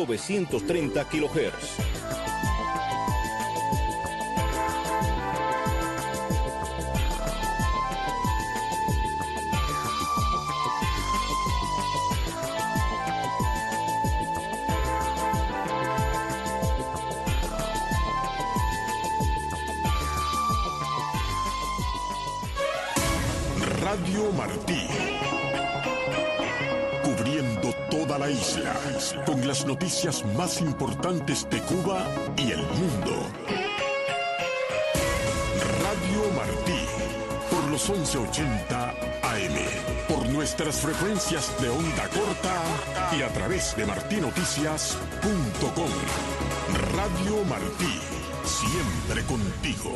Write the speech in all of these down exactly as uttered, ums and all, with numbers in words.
novecientos treinta kilohertz. Radio Martí, cubriendo toda la isla, con las noticias más importantes de Cuba y el mundo. Radio Martí, por los once ochenta A M, por nuestras frecuencias de onda corta y a través de martí noticias punto com. Radio Martí, siempre contigo.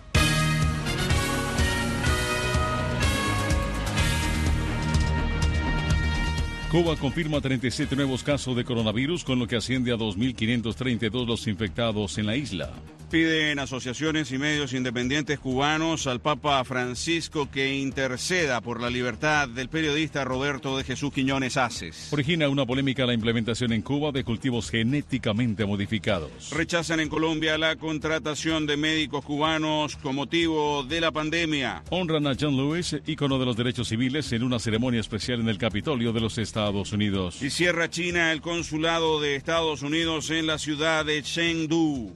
Cuba confirma treinta y siete nuevos casos de coronavirus, con lo que asciende a dos mil quinientos treinta y dos los infectados en la isla. Piden asociaciones y medios independientes cubanos al Papa Francisco que interceda por la libertad del periodista Roberto de Jesús Quiñones Aces. Origina una polémica la implementación en Cuba de cultivos genéticamente modificados. Rechazan en Colombia la contratación de médicos cubanos con motivo de la pandemia. Honran a John Lewis, ícono de los derechos civiles, en una ceremonia especial en el Capitolio de los Estados Unidos. Y cierra China el consulado de Estados Unidos en la ciudad de Chengdu.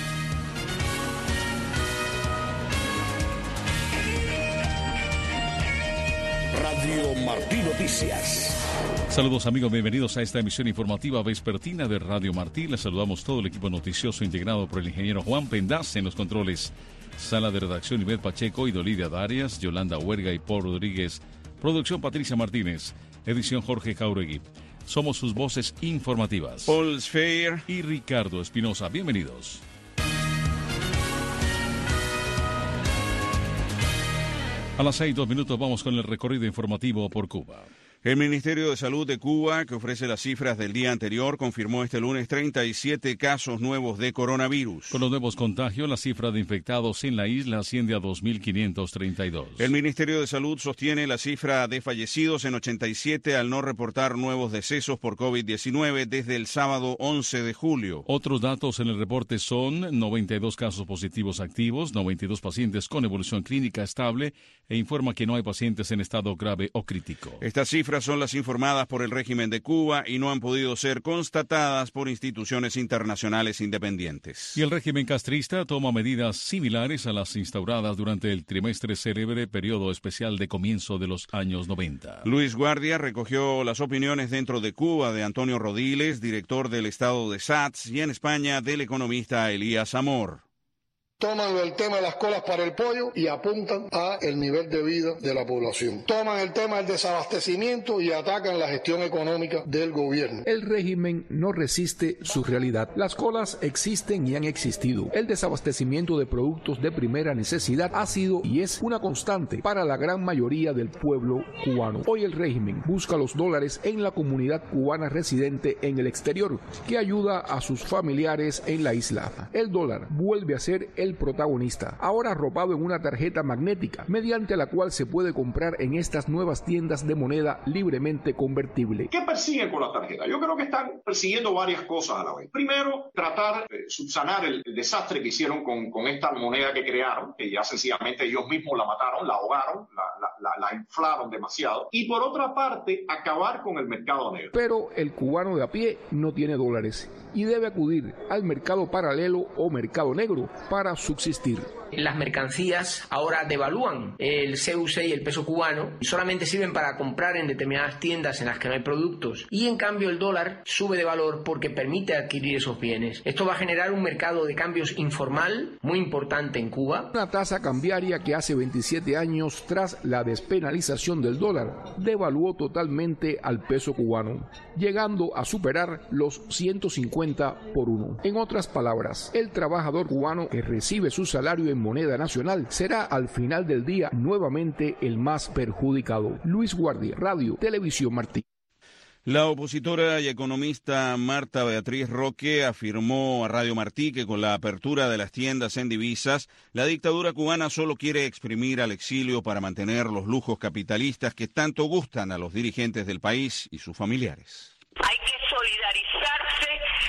Radio Martí Noticias. Saludos amigos, bienvenidos a esta emisión informativa vespertina de Radio Martí. Les saludamos todo el equipo noticioso integrado por el ingeniero Juan Pendaz en los controles. Sala de redacción Ivette Pacheco y Dolidia Darias, Yolanda Huerga y Paul Rodríguez. Producción Patricia Martínez. Edición Jorge Jauregui. Somos sus voces informativas. Paul Sfeir y Ricardo Espinosa. Bienvenidos. A las seis, dos minutos, vamos con el recorrido informativo por Cuba. El Ministerio de Salud de Cuba, que ofrece las cifras del día anterior, confirmó este lunes treinta y siete casos nuevos de coronavirus. Con los nuevos contagios, la cifra de infectados en la isla asciende a dos mil quinientos treinta y dos. El Ministerio de Salud sostiene la cifra de fallecidos en ochenta y siete al no reportar nuevos decesos por COVID diecinueve desde el sábado once de julio. Otros datos en el reporte son noventa y dos casos positivos activos, noventa y dos pacientes con evolución clínica estable e informa que no hay pacientes en estado grave o crítico. Estas cifras son las informadas por el régimen de Cuba y no han podido ser constatadas por instituciones internacionales independientes. Y el régimen castrista toma medidas similares a las instauradas durante el trimestre célebre, periodo especial de comienzo de los años noventa. Luis Guardia recogió las opiniones dentro de Cuba de Antonio Rodiles, director del estado de S A T S, y en España del economista Elías Amor. Toman el tema de las colas para el pollo y apuntan a el nivel de vida de la población. Toman el tema del desabastecimiento y atacan la gestión económica del gobierno. El régimen no resiste su realidad. Las colas existen y han existido. El desabastecimiento de productos de primera necesidad ha sido y es una constante para la gran mayoría del pueblo cubano. Hoy el régimen busca los dólares en la comunidad cubana residente en el exterior, que ayuda a sus familiares en la isla. El dólar vuelve a ser el protagonista, ahora arropado en una tarjeta magnética, mediante la cual se puede comprar en estas nuevas tiendas de moneda libremente convertible. ¿Qué persiguen con la tarjeta? Yo creo que están persiguiendo varias cosas a la vez. Primero, tratar de subsanar el, el desastre que hicieron con, con esta moneda que crearon, que ya sencillamente ellos mismos la mataron, la ahogaron, la, la, la, la inflaron demasiado. Y por otra parte, acabar con el mercado negro. Pero el cubano de a pie no tiene dólares y debe acudir al mercado paralelo o mercado negro para subsistir. Las mercancías ahora devalúan el C U C y el peso cubano, solamente sirven para comprar en determinadas tiendas en las que no hay productos, y en cambio el dólar sube de valor porque permite adquirir esos bienes. Esto va a generar un mercado de cambios informal muy importante en Cuba. Una tasa cambiaria que hace veintisiete años, tras la despenalización del dólar, devaluó totalmente al peso cubano, llegando a superar los ciento cincuenta por uno. En otras palabras, el trabajador cubano que recibe su salario en moneda nacional será al final del día nuevamente el más perjudicado. Luis Guardia, Radio Televisión Martí. La opositora y economista Marta Beatriz Roque afirmó a Radio Martí que con la apertura de las tiendas en divisas, la dictadura cubana solo quiere exprimir al exilio para mantener los lujos capitalistas que tanto gustan a los dirigentes del país y sus familiares. Hay que solidarizarse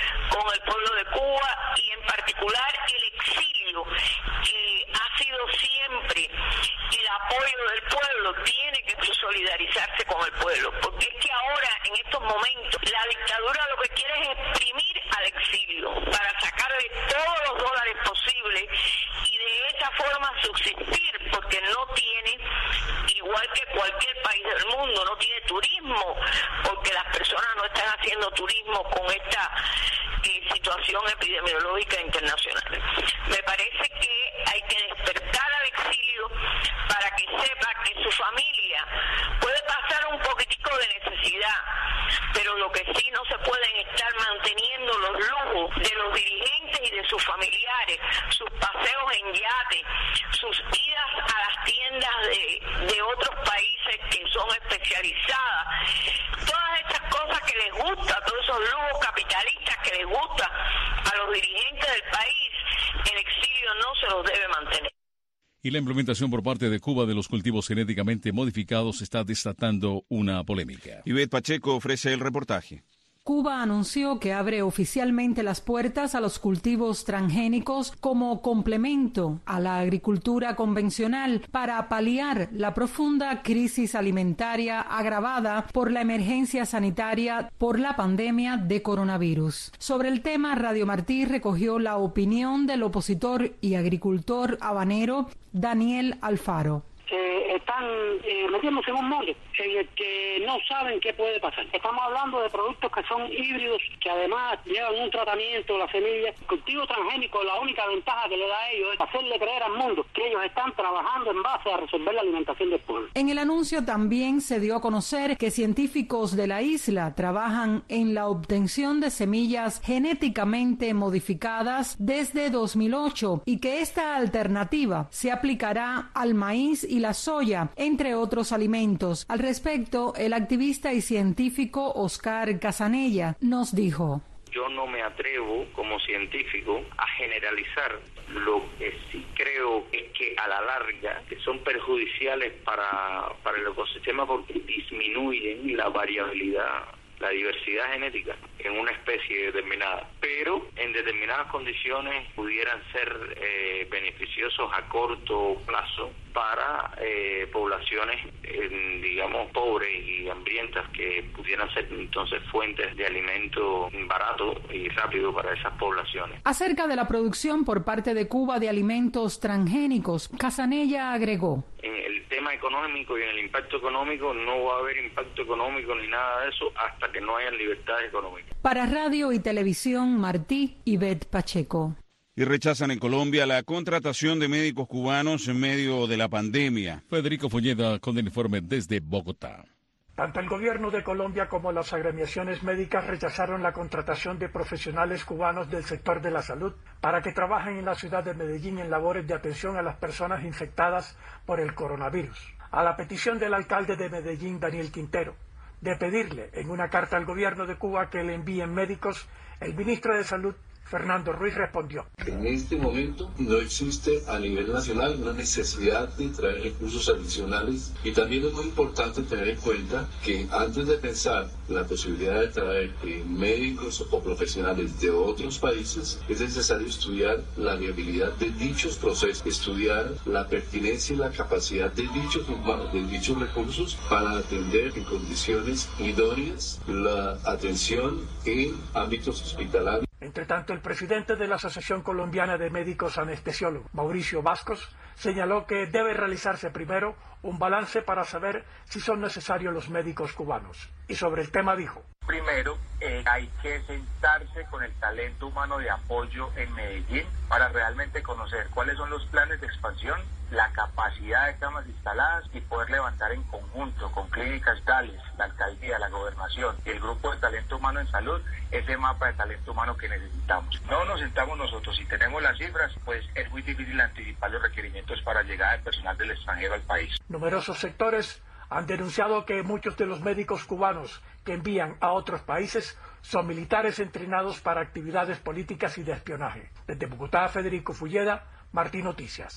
quiere es exprimir al exilio para sacarle todos los dólares posibles y de esa forma subsistir, porque no tiene, igual que cualquier país del mundo, no tiene turismo, porque las personas no están haciendo turismo con esta eh, situación epidemiológica internacional. Me parece que hay que despertar al exilio para que sepa que su familia puede pasar un poquitico de necesidad, pero lo que sí no se pueden estar manteniendo los lujos de los dirigentes y de sus familiares, sus paseos en yate, sus idas a las tiendas de, de otros países que son especializadas, todas estas cosas que les gusta, todos esos lujos capitalistas que les gusta a los dirigentes del país, el exilio no se los debe mantener. Y la implementación por parte de Cuba de los cultivos genéticamente modificados está desatando una polémica. Ivette Pacheco ofrece el reportaje. Cuba anunció que abre oficialmente las puertas a los cultivos transgénicos como complemento a la agricultura convencional para paliar la profunda crisis alimentaria agravada por la emergencia sanitaria por la pandemia de coronavirus. Sobre el tema, Radio Martí recogió la opinión del opositor y agricultor habanero Daniel Alfaro. Que están eh, metiéndose en un molde en el que no saben qué puede pasar. Estamos hablando de productos que son híbridos, que además llevan un tratamiento, la semilla. El cultivo transgénico, la única ventaja que le da a ellos es hacerle creer al mundo que ellos están trabajando en base a resolver la alimentación del pueblo. En el anuncio también se dio a conocer que científicos de la isla trabajan en la obtención de semillas genéticamente modificadas desde dos mil ocho y que esta alternativa se aplicará al maíz y la soya, entre otros alimentos. Al respecto, el activista y científico Oscar Casanella nos dijo: yo no me atrevo como científico a generalizar. Lo que sí creo es que a la larga que son perjudiciales para, para el ecosistema porque disminuyen la variabilidad, la diversidad genética en una especie determinada, pero en determinadas condiciones pudieran ser eh, beneficiosos a corto plazo para eh, poblaciones, eh, digamos, pobres y hambrientas que pudieran ser entonces fuentes de alimento barato y rápido para esas poblaciones. Acerca de la producción por parte de Cuba de alimentos transgénicos, Casanella agregó: en el tema económico y en el impacto económico no va a haber impacto económico ni nada de eso hasta que no haya libertad económica. Para Radio y Televisión Martí, Ivette Pacheco. Y rechazan en Colombia la contratación de médicos cubanos en medio de la pandemia. Federico Folleda con el informe desde Bogotá. Tanto el gobierno de Colombia como las agremiaciones médicas rechazaron la contratación de profesionales cubanos del sector de la salud para que trabajen en la ciudad de Medellín en labores de atención a las personas infectadas por el coronavirus. A la petición del alcalde de Medellín, Daniel Quintero, de pedirle en una carta al gobierno de Cuba que le envíen médicos, el ministro de Salud, Fernando Ruiz, respondió: en este momento no existe a nivel nacional una necesidad de traer recursos adicionales y también es muy importante tener en cuenta que antes de pensar la posibilidad de traer eh, médicos o profesionales de otros países es necesario estudiar la viabilidad de dichos procesos, estudiar la pertinencia y la capacidad de dichos, de dichos recursos para atender en condiciones idóneas la atención en ámbitos hospitalarios. Entre tanto, el presidente de la Asociación Colombiana de Médicos Anestesiólogos, Mauricio Vascos, señaló que debe realizarse primero un balance para saber si son necesarios los médicos cubanos. Y sobre el tema dijo: primero, eh, hay que sentarse con el talento humano de apoyo en Medellín para realmente conocer cuáles son los planes de expansión, la capacidad de camas instaladas y poder levantar en conjunto con clínicas tales, la alcaldía, la gobernación y el grupo de talento humano en salud, ese mapa de talento humano que necesitamos. No nos sentamos nosotros, si tenemos las cifras, pues es muy difícil anticipar los requerimientos para llegar de personal del extranjero al país. Numerosos sectores han denunciado que muchos de los médicos cubanos que envían a otros países son militares entrenados para actividades políticas y de espionaje. Desde Bogotá, Federico Folleda, Martí Noticias.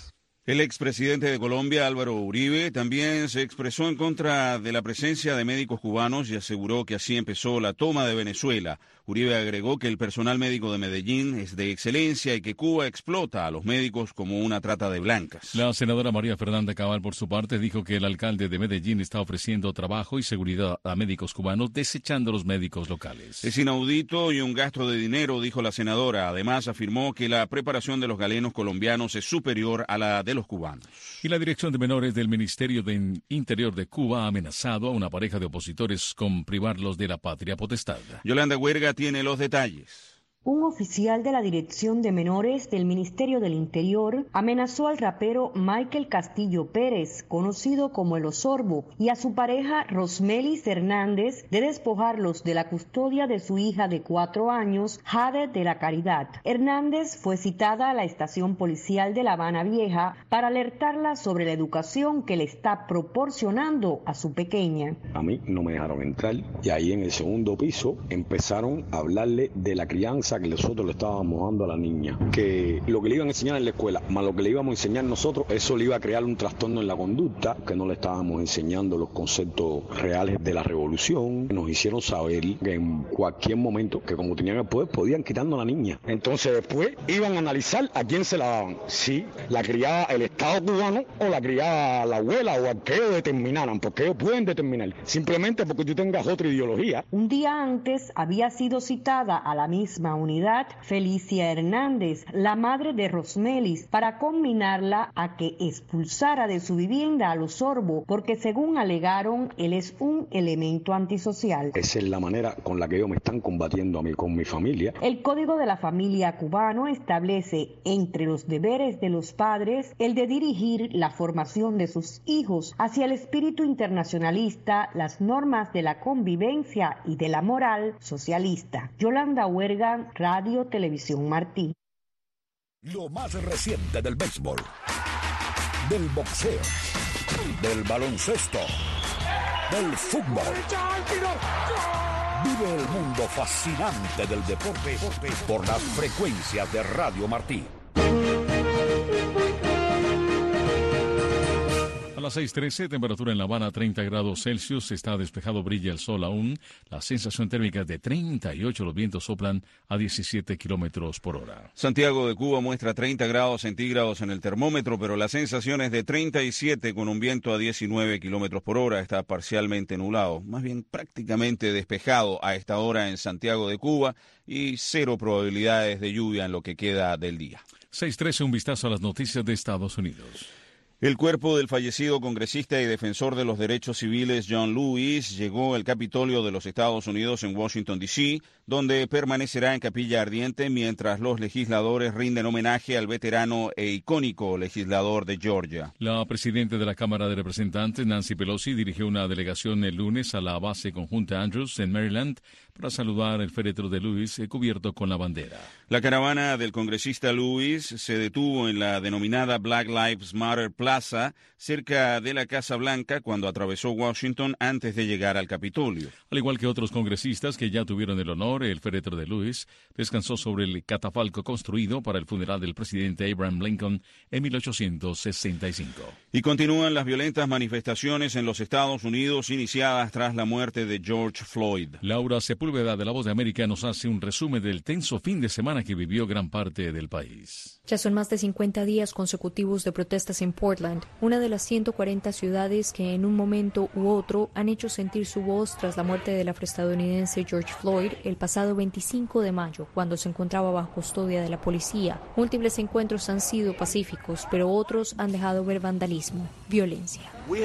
El expresidente de Colombia, Álvaro Uribe, también se expresó en contra de la presencia de médicos cubanos y aseguró que así empezó la toma de Venezuela. Uribe agregó que el personal médico de Medellín es de excelencia y que Cuba explota a los médicos como una trata de blancas. La senadora María Fernanda Cabal, por su parte, dijo que el alcalde de Medellín está ofreciendo trabajo y seguridad a médicos cubanos, desechando los médicos locales. Es inaudito y un gasto de dinero, dijo la senadora. Además, afirmó que la preparación de los galenos colombianos es superior a la de los cubanos. Y la Dirección de Menores del Ministerio de Interior de Cuba ha amenazado a una pareja de opositores con privarlos de la patria potestad. Yolanda Huerga tiene los detalles. Un oficial de la Dirección de Menores del Ministerio del Interior amenazó al rapero Michael Castillo Pérez, conocido como El Osorbo, y a su pareja Rosmelis Hernández de despojarlos de la custodia de su hija de cuatro años, Jade de la Caridad. Hernández fue citada a la estación policial de La Habana Vieja para alertarla sobre la educación que le está proporcionando a su pequeña. A mí no me dejaron entrar y ahí en el segundo piso empezaron a hablarle de la crianza que nosotros le estábamos dando a la niña, que lo que le iban a enseñar en la escuela, más lo que le íbamos a enseñar nosotros, eso le iba a crear un trastorno en la conducta, que no le estábamos enseñando los conceptos reales de la revolución. Nos hicieron saber que en cualquier momento, que como tenían el poder, podían quitarnos a la niña. Entonces después iban a analizar a quién se la daban, si la criaba el Estado cubano o la criaba la abuela o a que ellos determinaran, porque ellos pueden determinar, simplemente porque tú tengas otra ideología. Un día antes había sido citada a la misma unidad Felicia Hernández, la madre de Rosmelis, para conminarla a que expulsara de su vivienda al Osorbo, porque según alegaron, él es un elemento antisocial. Esa es la manera con la que ellos me están combatiendo a mí con mi familia. El Código de la Familia cubano establece entre los deberes de los padres el de dirigir la formación de sus hijos hacia el espíritu internacionalista, las normas de la convivencia y de la moral socialista. Yolanda Huerga, Radio Televisión Martí. Lo más reciente del béisbol, del boxeo, del baloncesto, del fútbol. Vive el mundo fascinante del deporte por las frecuencias de Radio Martí. A las seis trece, temperatura en La Habana treinta grados Celsius, está despejado, brilla el sol aún, la sensación térmica es de treinta y ocho, los vientos soplan a diecisiete kilómetros por hora. Santiago de Cuba muestra treinta grados centígrados en el termómetro, pero la sensación es de treinta y siete con un viento a diecinueve kilómetros por hora, está parcialmente nublado, más bien prácticamente despejado a esta hora en Santiago de Cuba y cero probabilidades de lluvia en lo que queda del día. seis trece, un vistazo a las noticias de Estados Unidos. El cuerpo del fallecido congresista y defensor de los derechos civiles John Lewis llegó al Capitolio de los Estados Unidos en Washington, D C, donde permanecerá en capilla ardiente mientras los legisladores rinden homenaje al veterano e icónico legislador de Georgia. La presidenta de la Cámara de Representantes, Nancy Pelosi, dirigió una delegación el lunes a la base conjunta Andrews en Maryland para saludar el féretro de Lewis cubierto con la bandera. La caravana del congresista Lewis se detuvo en la denominada Black Lives Matter Plaza, cerca de la Casa Blanca, cuando atravesó Washington antes de llegar al Capitolio. Al igual que otros congresistas que ya tuvieron el honor, el féretro de Lewis descansó sobre el catafalco construido para el funeral del presidente Abraham Lincoln en mil ochocientos sesenta y cinco. Y continúan las violentas manifestaciones en los Estados Unidos iniciadas tras la muerte de George Floyd. Laura Sepúlveda, de La Voz de América, nos hace un resumen del tenso fin de semana que vivió gran parte del país. Ya son más de cincuenta días consecutivos de protestas en Portland, una de las ciento cuarenta ciudades que en un momento u otro han hecho sentir su voz tras la muerte del afroestadounidense George Floyd el pasado veinticinco de mayo, cuando se encontraba bajo custodia de la policía. Múltiples encuentros han sido pacíficos, pero otros han dejado ver vandalismo, violencia.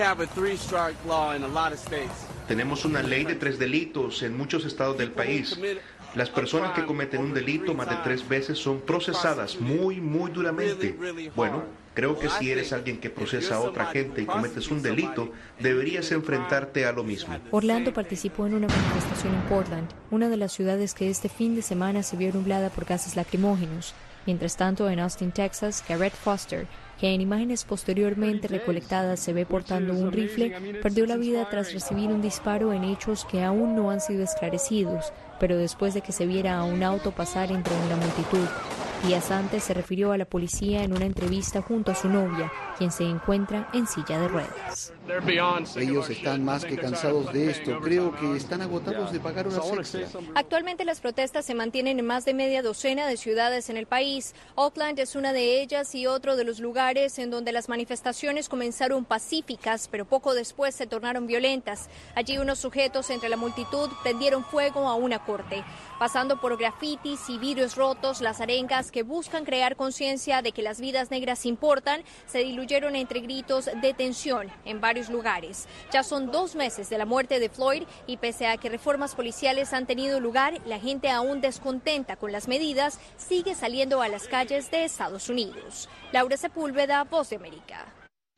Tenemos una ley de tres delitos en muchos estados del país. Las personas que cometen un delito más de tres veces son procesadas muy, muy duramente. Bueno, creo que si eres alguien que procesa a otra gente y cometes un delito, deberías enfrentarte a lo mismo. Orlando participó en una manifestación en Portland, una de las ciudades que este fin de semana se vio nublada por gases lacrimógenos. Mientras tanto, en Austin, Texas, Garrett Foster, que en imágenes posteriormente recolectadas se ve portando un rifle, perdió la vida tras recibir un disparo en hechos que aún no han sido esclarecidos, pero después de que se viera a un auto pasar entre una multitud. Días antes se refirió a la policía en una entrevista junto a su novia, quien se encuentra en silla de ruedas. Ellos están más que cansados de esto. Creo que están agotados de pagar horas extras. Actualmente las protestas se mantienen en más de media docena de ciudades en el país. Oakland es una de ellas y otro de los lugares en donde las manifestaciones comenzaron pacíficas, pero poco después se tornaron violentas. Allí unos sujetos entre la multitud prendieron fuego a una corte. Pasando por grafitis y vidrios rotos, las arengas que buscan crear conciencia de que las vidas negras importan se diluyeron entre gritos de tensión en varios lugares. Ya son dos meses de la muerte de Floyd y pese a que reformas policiales han tenido lugar, la gente aún descontenta con las medidas sigue saliendo a las calles de Estados Unidos. Laura Sepúlveda, Voz de América.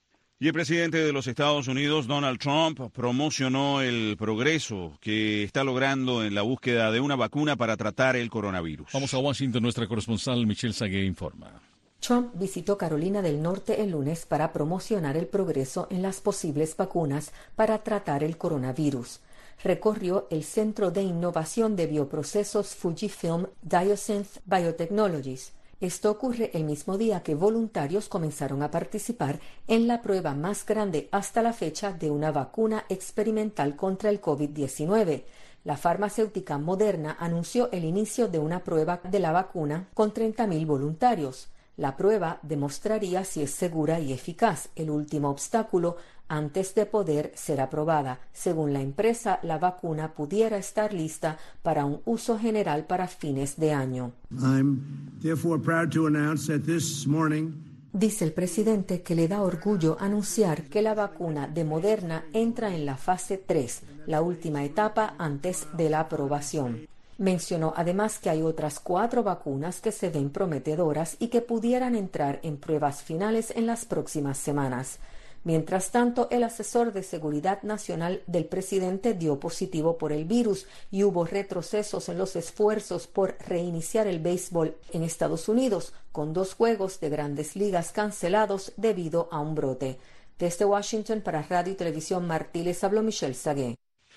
Y el presidente de los Estados Unidos, Donald Trump, promocionó el progreso que está logrando en la búsqueda de una vacuna para tratar el coronavirus. Vamos a Washington, nuestra corresponsal Michelle Sagué informa. Trump visitó Carolina del Norte el lunes para promocionar el progreso en las posibles vacunas para tratar el coronavirus. Recorrió el Centro de Innovación de Bioprocesos Fujifilm Diosynth Biotechnologies. Esto ocurre el mismo día que voluntarios comenzaron a participar en la prueba más grande hasta la fecha de una vacuna experimental contra el COVID diecinueve. La farmacéutica Moderna anunció el inicio de una prueba de la vacuna con treinta mil voluntarios. La prueba demostraría si es segura y eficaz, el último obstáculo antes de poder ser aprobada. Según la empresa, la vacuna pudiera estar lista para un uso general para fines de año. I'm therefore proud to announce that this morning Dice el presidente que le da orgullo anunciar que la vacuna de Moderna entra en la fase tres, la última etapa antes de la aprobación. Mencionó además que hay otras cuatro vacunas que se ven prometedoras y que pudieran entrar en pruebas finales en las próximas semanas. Mientras tanto, el asesor de Seguridad Nacional del presidente dio positivo por el virus y hubo retrocesos en los esfuerzos por reiniciar el béisbol en Estados Unidos, con dos juegos de Grandes Ligas cancelados debido a un brote. Desde Washington para Radio y Televisión Martí les habló Michelle Sagué.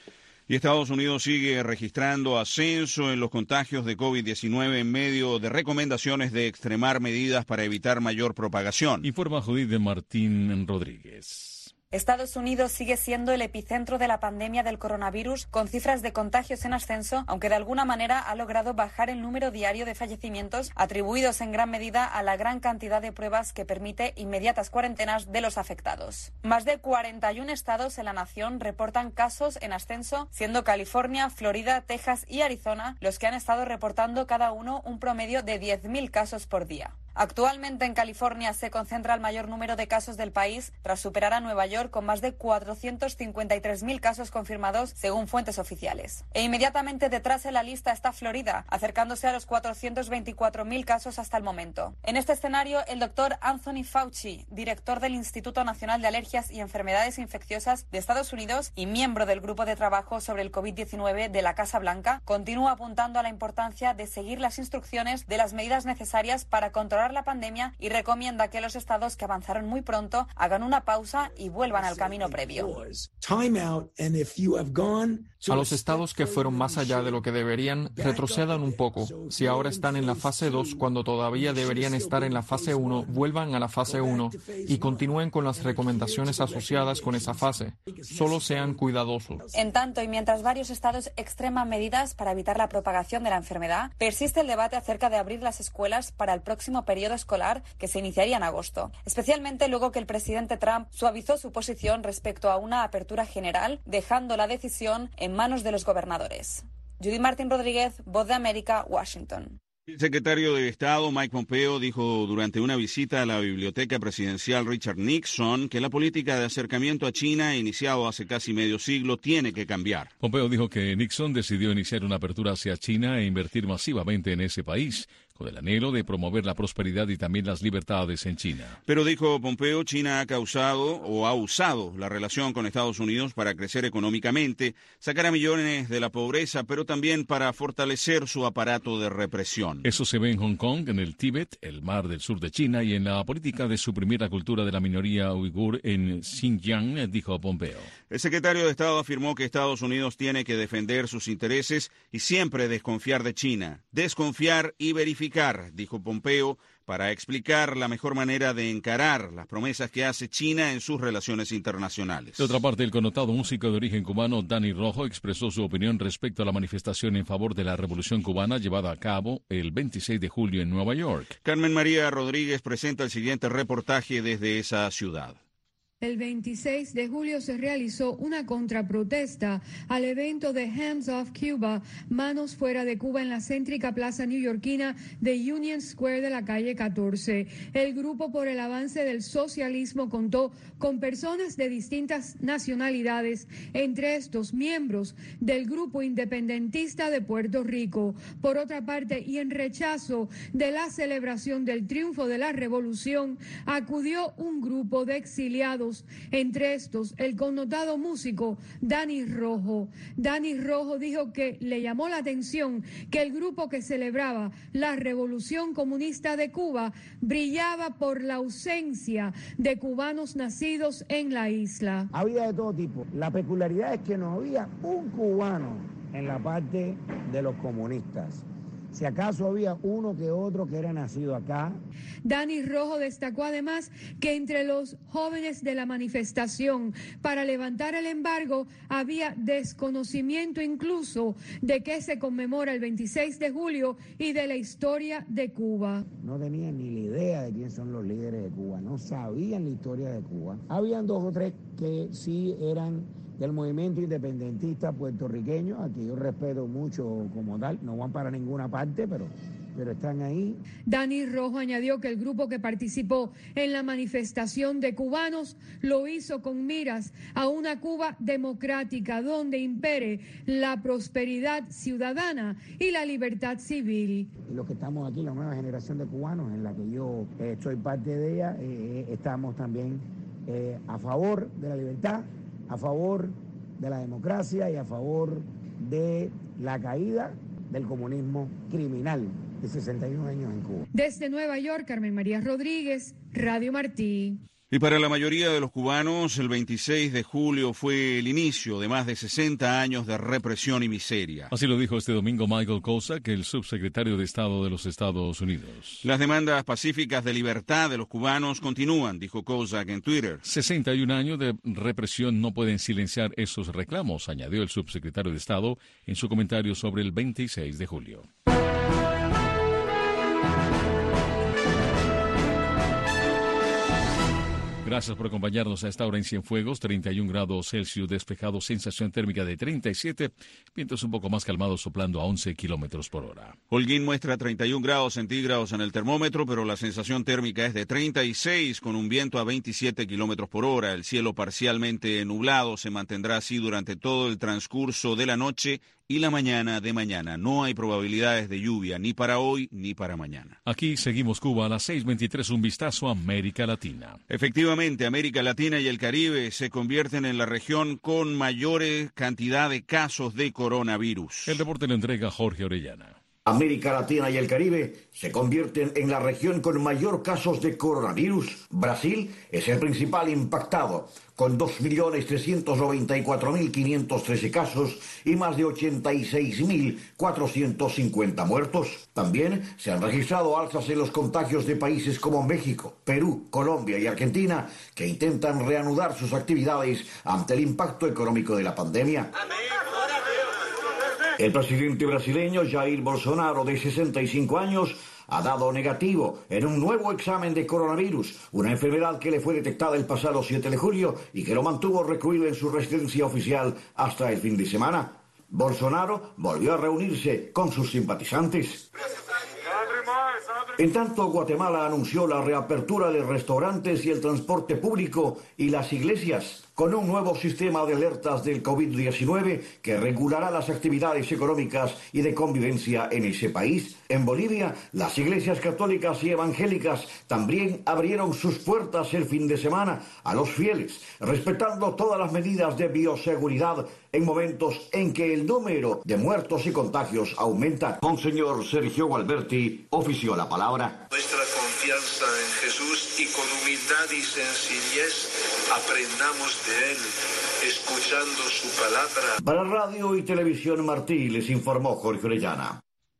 Y Estados Unidos sigue registrando ascenso en los contagios de COVID diecinueve en medio de recomendaciones de extremar medidas para evitar mayor propagación. Informa Judith de Martín Rodríguez. Estados Unidos sigue siendo el epicentro de la pandemia del coronavirus, con cifras de contagios en ascenso, aunque de alguna manera ha logrado bajar el número diario de fallecimientos, atribuidos en gran medida a la gran cantidad de pruebas que permite inmediatas cuarentenas de los afectados. Más de cuarenta y un estados en la nación reportan casos en ascenso, siendo California, Florida, Texas y Arizona los que han estado reportando cada uno un promedio de diez mil casos por día. Actualmente en California se concentra el mayor número de casos del país, tras superar a Nueva York con más de cuatrocientos cincuenta y tres mil casos confirmados, según fuentes oficiales. E inmediatamente detrás en la lista está Florida, acercándose a los cuatrocientos veinticuatro mil casos hasta el momento. En este escenario, el doctor Anthony Fauci, director del Instituto Nacional de Alergias y Enfermedades Infecciosas de Estados Unidos y miembro del Grupo de Trabajo sobre el COVID diecinueve de la Casa Blanca, continúa apuntando a la importancia de seguir las instrucciones de las medidas necesarias para controlar la pandemia y recomienda que los estados que avanzaron muy pronto hagan una pausa y vuelvan al camino previo. A los estados que fueron más allá de lo que deberían, retrocedan un poco. Si ahora están en la fase dos, cuando todavía deberían estar en la fase uno, vuelvan a la fase uno y continúen con las recomendaciones asociadas con esa fase. Solo sean cuidadosos. En tanto, y mientras varios estados extreman medidas para evitar la propagación de la enfermedad, persiste el debate acerca de abrir las escuelas para el próximo periodo escolar que se iniciaría en agosto, especialmente luego que el presidente Trump suavizó su posición respecto a una apertura general, dejando la decisión en manos de los gobernadores. Judy Martín Rodríguez, Voz de América, Washington. El secretario de Estado Mike Pompeo dijo durante una visita a la biblioteca presidencial Richard Nixon que la política de acercamiento a China, iniciado hace casi medio siglo, tiene que cambiar. Pompeo dijo que Nixon decidió iniciar una apertura hacia China e invertir masivamente en ese país, con el anhelo de promover la prosperidad y también las libertades en China. Pero dijo Pompeo, China ha causado o ha usado la relación con Estados Unidos para crecer económicamente, sacar a millones de la pobreza, pero también para fortalecer su aparato de represión. Eso se ve en Hong Kong, en el Tíbet, el mar del sur de China y en la política de suprimir la cultura de la minoría uigur en Xinjiang, dijo Pompeo. El secretario de Estado afirmó que Estados Unidos tiene que defender sus intereses y siempre desconfiar de China, desconfiar y verificar unificar, dijo Pompeo, para explicar la mejor manera de encarar las promesas que hace China en sus relaciones internacionales. De otra parte, el connotado músico de origen cubano Dani Rojo expresó su opinión respecto a la manifestación en favor de la Revolución Cubana llevada a cabo el veintiséis de julio en Nueva York. Carmen María Rodríguez presenta el siguiente reportaje desde esa ciudad. El veintiséis de julio se realizó una contraprotesta al evento de Hands Off Cuba, Manos Fuera de Cuba, en la céntrica plaza neoyorquina de Union Square de la calle catorce. El Grupo por el Avance del Socialismo contó con personas de distintas nacionalidades, entre estos miembros del Grupo Independentista de Puerto Rico. Por otra parte, y en rechazo de la celebración del triunfo de la revolución, acudió un grupo de exiliados, entre estos el connotado músico Dani Rojo. Dani Rojo dijo que le llamó la atención que el grupo que celebraba la Revolución Comunista de Cuba brillaba por la ausencia de cubanos nacidos en la isla. Había de todo tipo. La peculiaridad es que no había un cubano en la parte de los comunistas. Si acaso había uno que otro que era nacido acá. Dani Rojo destacó además que entre los jóvenes de la manifestación para levantar el embargo había desconocimiento incluso de que se conmemora el veintiséis de julio y de la historia de Cuba. No tenían ni la idea de quién son los líderes de Cuba, no sabían la historia de Cuba. Habían dos o tres que sí eran del movimiento independentista puertorriqueño, a que yo respeto mucho como tal, no van para ninguna parte, pero, pero están ahí. Dani Rojo añadió que el grupo que participó en la manifestación de cubanos lo hizo con miras a una Cuba democrática donde impere la prosperidad ciudadana y la libertad civil. Y los que estamos aquí, la nueva generación de cubanos, en la que yo eh, soy parte de ella, eh, estamos también eh, a favor de la libertad, a favor de la democracia y a favor de la caída del comunismo criminal de sesenta y un años en Cuba. Desde Nueva York, Carmen María Rodríguez, Radio Martí. Y para la mayoría de los cubanos, el veintiséis de julio fue el inicio de más de sesenta años de represión y miseria. Así lo dijo este domingo Michael Kozak, el subsecretario de Estado de los Estados Unidos. Las demandas pacíficas de libertad de los cubanos continúan, dijo Kozak en Twitter. sesenta y un años de represión no pueden silenciar esos reclamos, añadió el subsecretario de Estado en su comentario sobre el veintiséis de julio. Gracias por acompañarnos a esta hora en Cienfuegos, treinta y un grados Celsius despejado, sensación térmica de treinta y siete, vientos un poco más calmados soplando a once kilómetros por hora. Holguín muestra treinta y un grados centígrados en el termómetro, pero la sensación térmica es de treinta y seis con un viento a veintisiete kilómetros por hora. El cielo parcialmente nublado se mantendrá así durante todo el transcurso de la noche y la mañana de mañana. No hay probabilidades de lluvia ni para hoy ni para mañana. Aquí seguimos Cuba a las seis veintitrés, un vistazo a América Latina. Efectivamente, América Latina y el Caribe se convierten en la región con mayor cantidad de casos de coronavirus. El reporte lo entrega Jorge Orellana. América Latina y el Caribe se convierten en la región con mayor casos de coronavirus. Brasil es el principal impactado, con dos millones trescientos noventa y cuatro mil quinientos trece casos y más de ochenta y seis mil cuatrocientos cincuenta muertos. También se han registrado alzas en los contagios de países como México, Perú, Colombia y Argentina, que intentan reanudar sus actividades ante el impacto económico de la pandemia. El presidente brasileño Jair Bolsonaro, de sesenta y cinco años, ha dado negativo en un nuevo examen de coronavirus, una enfermedad que le fue detectada el pasado siete de julio y que lo mantuvo recluido en su residencia oficial hasta el fin de semana. Bolsonaro volvió a reunirse con sus simpatizantes. En tanto, Guatemala anunció la reapertura de restaurantes y el transporte público y las iglesias, con un nuevo sistema de alertas del COVID diecinueve que regulará las actividades económicas y de convivencia en ese país. En Bolivia, las iglesias católicas y evangélicas también abrieron sus puertas el fin de semana a los fieles, respetando todas las medidas de bioseguridad en momentos en que el número de muertos y contagios aumenta. Monseñor Sergio Gualberti ofició la palabra. Nuestra confianza en Jesús y con humildad y sencillez aprendamos de Él, escuchando su palabra. Para Radio y Televisión Martí les informó Jorge Orellana.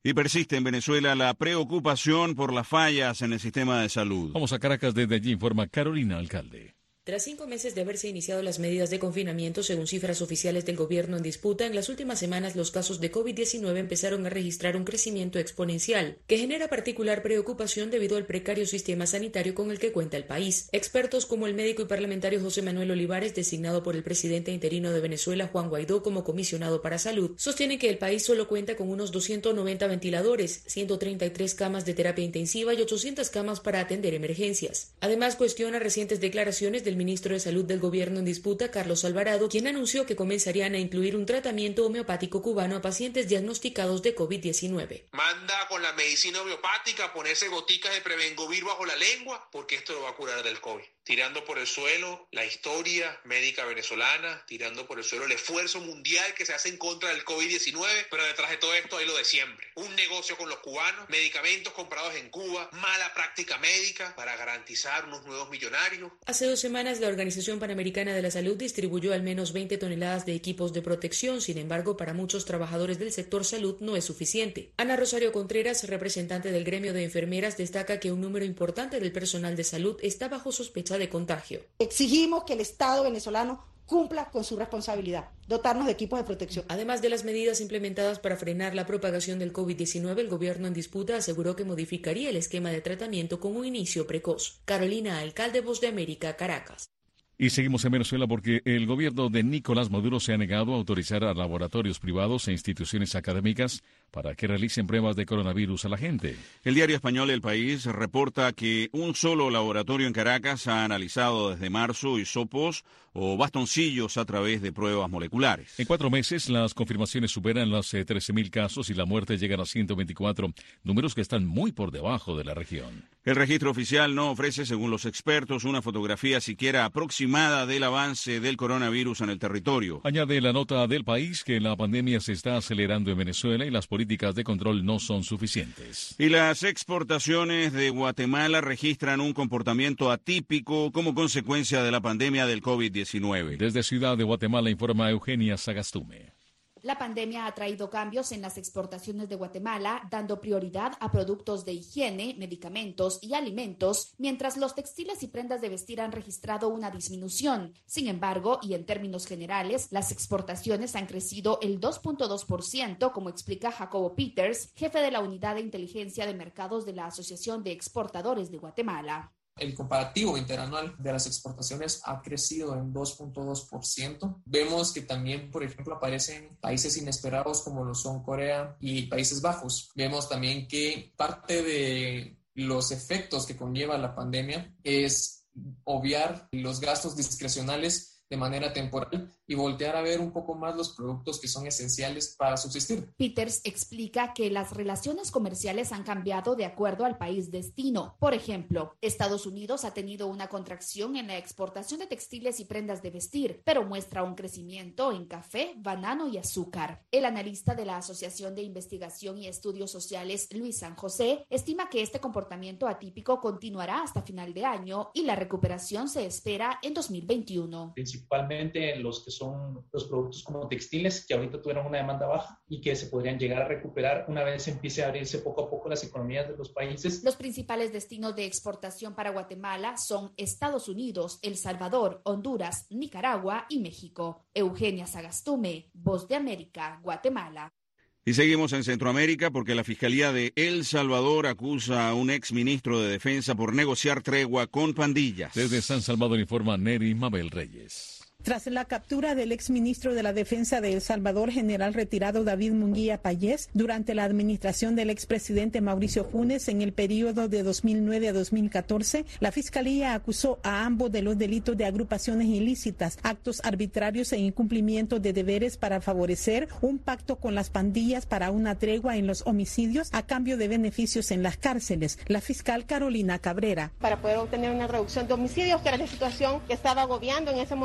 Y persiste en Venezuela la preocupación por las fallas en el sistema de salud. Vamos a Caracas, desde allí informa Carolina Alcalde. Tras cinco meses de haberse iniciado las medidas de confinamiento, según cifras oficiales del gobierno en disputa, en las últimas semanas los casos de COVID diecinueve empezaron a registrar un crecimiento exponencial, que genera particular preocupación debido al precario sistema sanitario con el que cuenta el país. Expertos como el médico y parlamentario José Manuel Olivares, designado por el presidente interino de Venezuela, Juan Guaidó, como comisionado para salud, sostienen que el país solo cuenta con unos doscientos noventa ventiladores, ciento treinta y tres camas de terapia intensiva y ochocientas camas para atender emergencias. Además, cuestiona recientes declaraciones del ministro de Salud del gobierno en disputa, Carlos Alvarado, quien anunció que comenzarían a incluir un tratamiento homeopático cubano a pacientes diagnosticados de COVID diecinueve. Manda con la medicina homeopática a ponerse goticas de Prevengovir bajo la lengua, porque esto lo va a curar del COVID. Tirando por el suelo la historia médica venezolana, tirando por el suelo el esfuerzo mundial que se hace en contra del COVID diecinueve, pero detrás de todo esto hay lo de siempre. Un negocio con los cubanos, medicamentos comprados en Cuba, mala práctica médica para garantizar unos nuevos millonarios. Hace dos semanas la Organización Panamericana de la Salud distribuyó al menos veinte toneladas de equipos de protección. Sin embargo, para muchos trabajadores del sector salud no es suficiente. Ana Rosario Contreras, representante del gremio de enfermeras, destaca que un número importante del personal de salud está bajo sospecha de contagio. Exigimos que el Estado venezolano cumpla con su responsabilidad, dotarnos de equipos de protección. Además de las medidas implementadas para frenar la propagación del COVID diecinueve, el gobierno en disputa aseguró que modificaría el esquema de tratamiento con un inicio precoz. Carolina Alcalde, Voz de América, Caracas. Y seguimos en Venezuela porque el gobierno de Nicolás Maduro se ha negado a autorizar a laboratorios privados e instituciones académicas para que realicen pruebas de coronavirus a la gente. El diario español El País reporta que un solo laboratorio en Caracas ha analizado desde marzo hisopos o bastoncillos a través de pruebas moleculares. En cuatro meses, las confirmaciones superan los eh, trece mil casos y la muerte llegan a ciento veinticuatro, números que están muy por debajo de la región. El registro oficial no ofrece, según los expertos, una fotografía siquiera aproximada del avance del coronavirus en el territorio. Añade la nota del País que la pandemia se está acelerando en Venezuela y las políticas de control no son suficientes. Y las exportaciones de Guatemala registran un comportamiento atípico como consecuencia de la pandemia del COVID diecinueve. Desde Ciudad de Guatemala informa Eugenia Sagastume. La pandemia ha traído cambios en las exportaciones de Guatemala, dando prioridad a productos de higiene, medicamentos y alimentos, mientras los textiles y prendas de vestir han registrado una disminución. Sin embargo, y en términos generales, las exportaciones han crecido el dos punto dos por ciento, como explica Jacobo Peters, jefe de la Unidad de Inteligencia de Mercados de la Asociación de Exportadores de Guatemala. El comparativo interanual de las exportaciones ha crecido en dos punto dos por ciento. Vemos que también, por ejemplo, aparecen países inesperados como lo son Corea y Países Bajos. Vemos también que parte de los efectos que conlleva la pandemia es obviar los gastos discrecionales de manera temporal y voltear a ver un poco más los productos que son esenciales para subsistir. Peters explica que las relaciones comerciales han cambiado de acuerdo al país destino. Por ejemplo, Estados Unidos ha tenido una contracción en la exportación de textiles y prendas de vestir, pero muestra un crecimiento en café, banano y azúcar. El analista de la Asociación de Investigación y Estudios Sociales, Luis San José, estima que este comportamiento atípico continuará hasta final de año y la recuperación se espera en dos mil veintiuno. Principalmente los que son los productos como textiles, que ahorita tuvieron una demanda baja y que se podrían llegar a recuperar una vez empiece a abrirse poco a poco las economías de los países. Los principales destinos de exportación para Guatemala son Estados Unidos, El Salvador, Honduras, Nicaragua y México. Eugenia Sagastume, Voz de América, Guatemala. Y seguimos en Centroamérica porque la Fiscalía de El Salvador acusa a un exministro de Defensa por negociar tregua con pandillas. Desde San Salvador informa Neri Mabel Reyes. Tras la captura del exministro de la Defensa de El Salvador, general retirado David Munguía Payés, durante la administración del expresidente Mauricio Funes en el periodo de dos mil nueve a dos mil catorce, la Fiscalía acusó a ambos de los delitos de agrupaciones ilícitas, actos arbitrarios e incumplimiento de deberes para favorecer un pacto con las pandillas para una tregua en los homicidios a cambio de beneficios en las cárceles. La fiscal Carolina Cabrera. Para poder obtener una reducción de homicidios, que era la situación que estaba agobiando en ese momento nuestro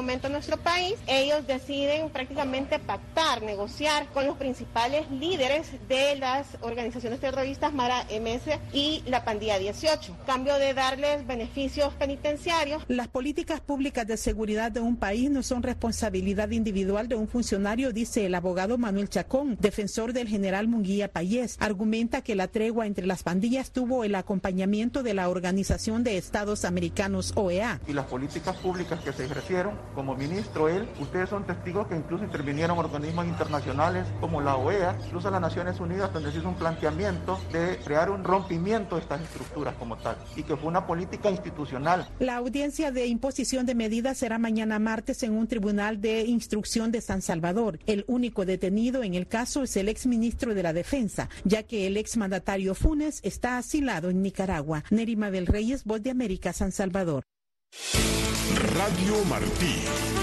nuestro país, ellos deciden prácticamente pactar, negociar con los principales líderes de las organizaciones terroristas Mara M S y la Pandilla dieciocho, a cambio de darles beneficios penitenciarios. Las políticas públicas de seguridad de un país no son responsabilidad individual de un funcionario, dice el abogado Manuel Chacón, defensor del general Munguía Payés. Argumenta que la tregua entre las pandillas tuvo el acompañamiento de la Organización de Estados Americanos, O E A. Y las políticas públicas que se ejercieron, como ministro él, ustedes son testigos que incluso intervinieron organismos internacionales como la O E A, incluso las Naciones Unidas, donde se hizo un planteamiento de crear un rompimiento de estas estructuras como tal, y que fue una política institucional. La audiencia de imposición de medidas será mañana martes en un tribunal de instrucción de San Salvador. El único detenido en el caso es el exministro de la Defensa, ya que el exmandatario Funes está asilado en Nicaragua. Nerima del Reyes, Voz de América, San Salvador. Radio Martí.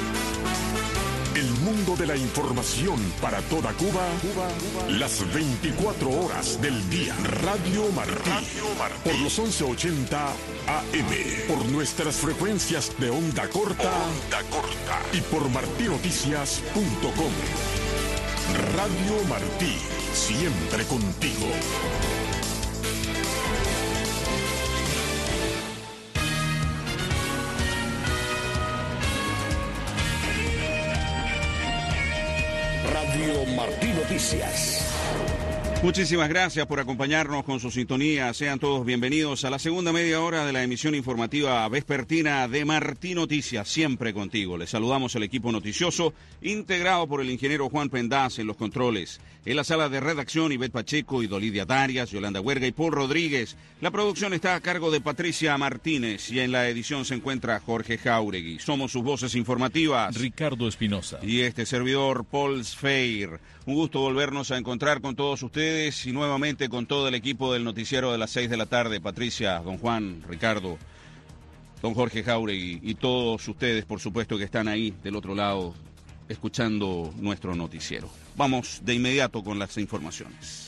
El mundo de la información para toda Cuba, Cuba, Cuba, las veinticuatro horas del día. Radio Martí. Radio Martí. Por los once ochenta A M. Por nuestras frecuencias de onda corta. Onda corta. Y por martinoticias punto com. Radio Martí. Siempre contigo. Radio Martí Noticias. Muchísimas gracias por acompañarnos con su sintonía. Sean todos bienvenidos a la segunda media hora de la emisión informativa vespertina de Martí Noticias, siempre contigo. Les saludamos al equipo noticioso, integrado por el ingeniero Juan Pendaz en los controles. En la sala de redacción, Ivette Pacheco y Dolidia Darias, Yolanda Huerga y Paul Rodríguez. La producción está a cargo de Patricia Martínez y en la edición se encuentra Jorge Jauregui. Somos sus voces informativas, Ricardo Espinosa y este servidor, Paul Sfeir. Un gusto volvernos a encontrar con todos ustedes y nuevamente con todo el equipo del noticiero de las seis de la tarde. Patricia, don Juan, Ricardo, don Jorge Jauregui y todos ustedes, por supuesto, que están ahí del otro lado escuchando nuestro noticiero. Vamos de inmediato con las informaciones.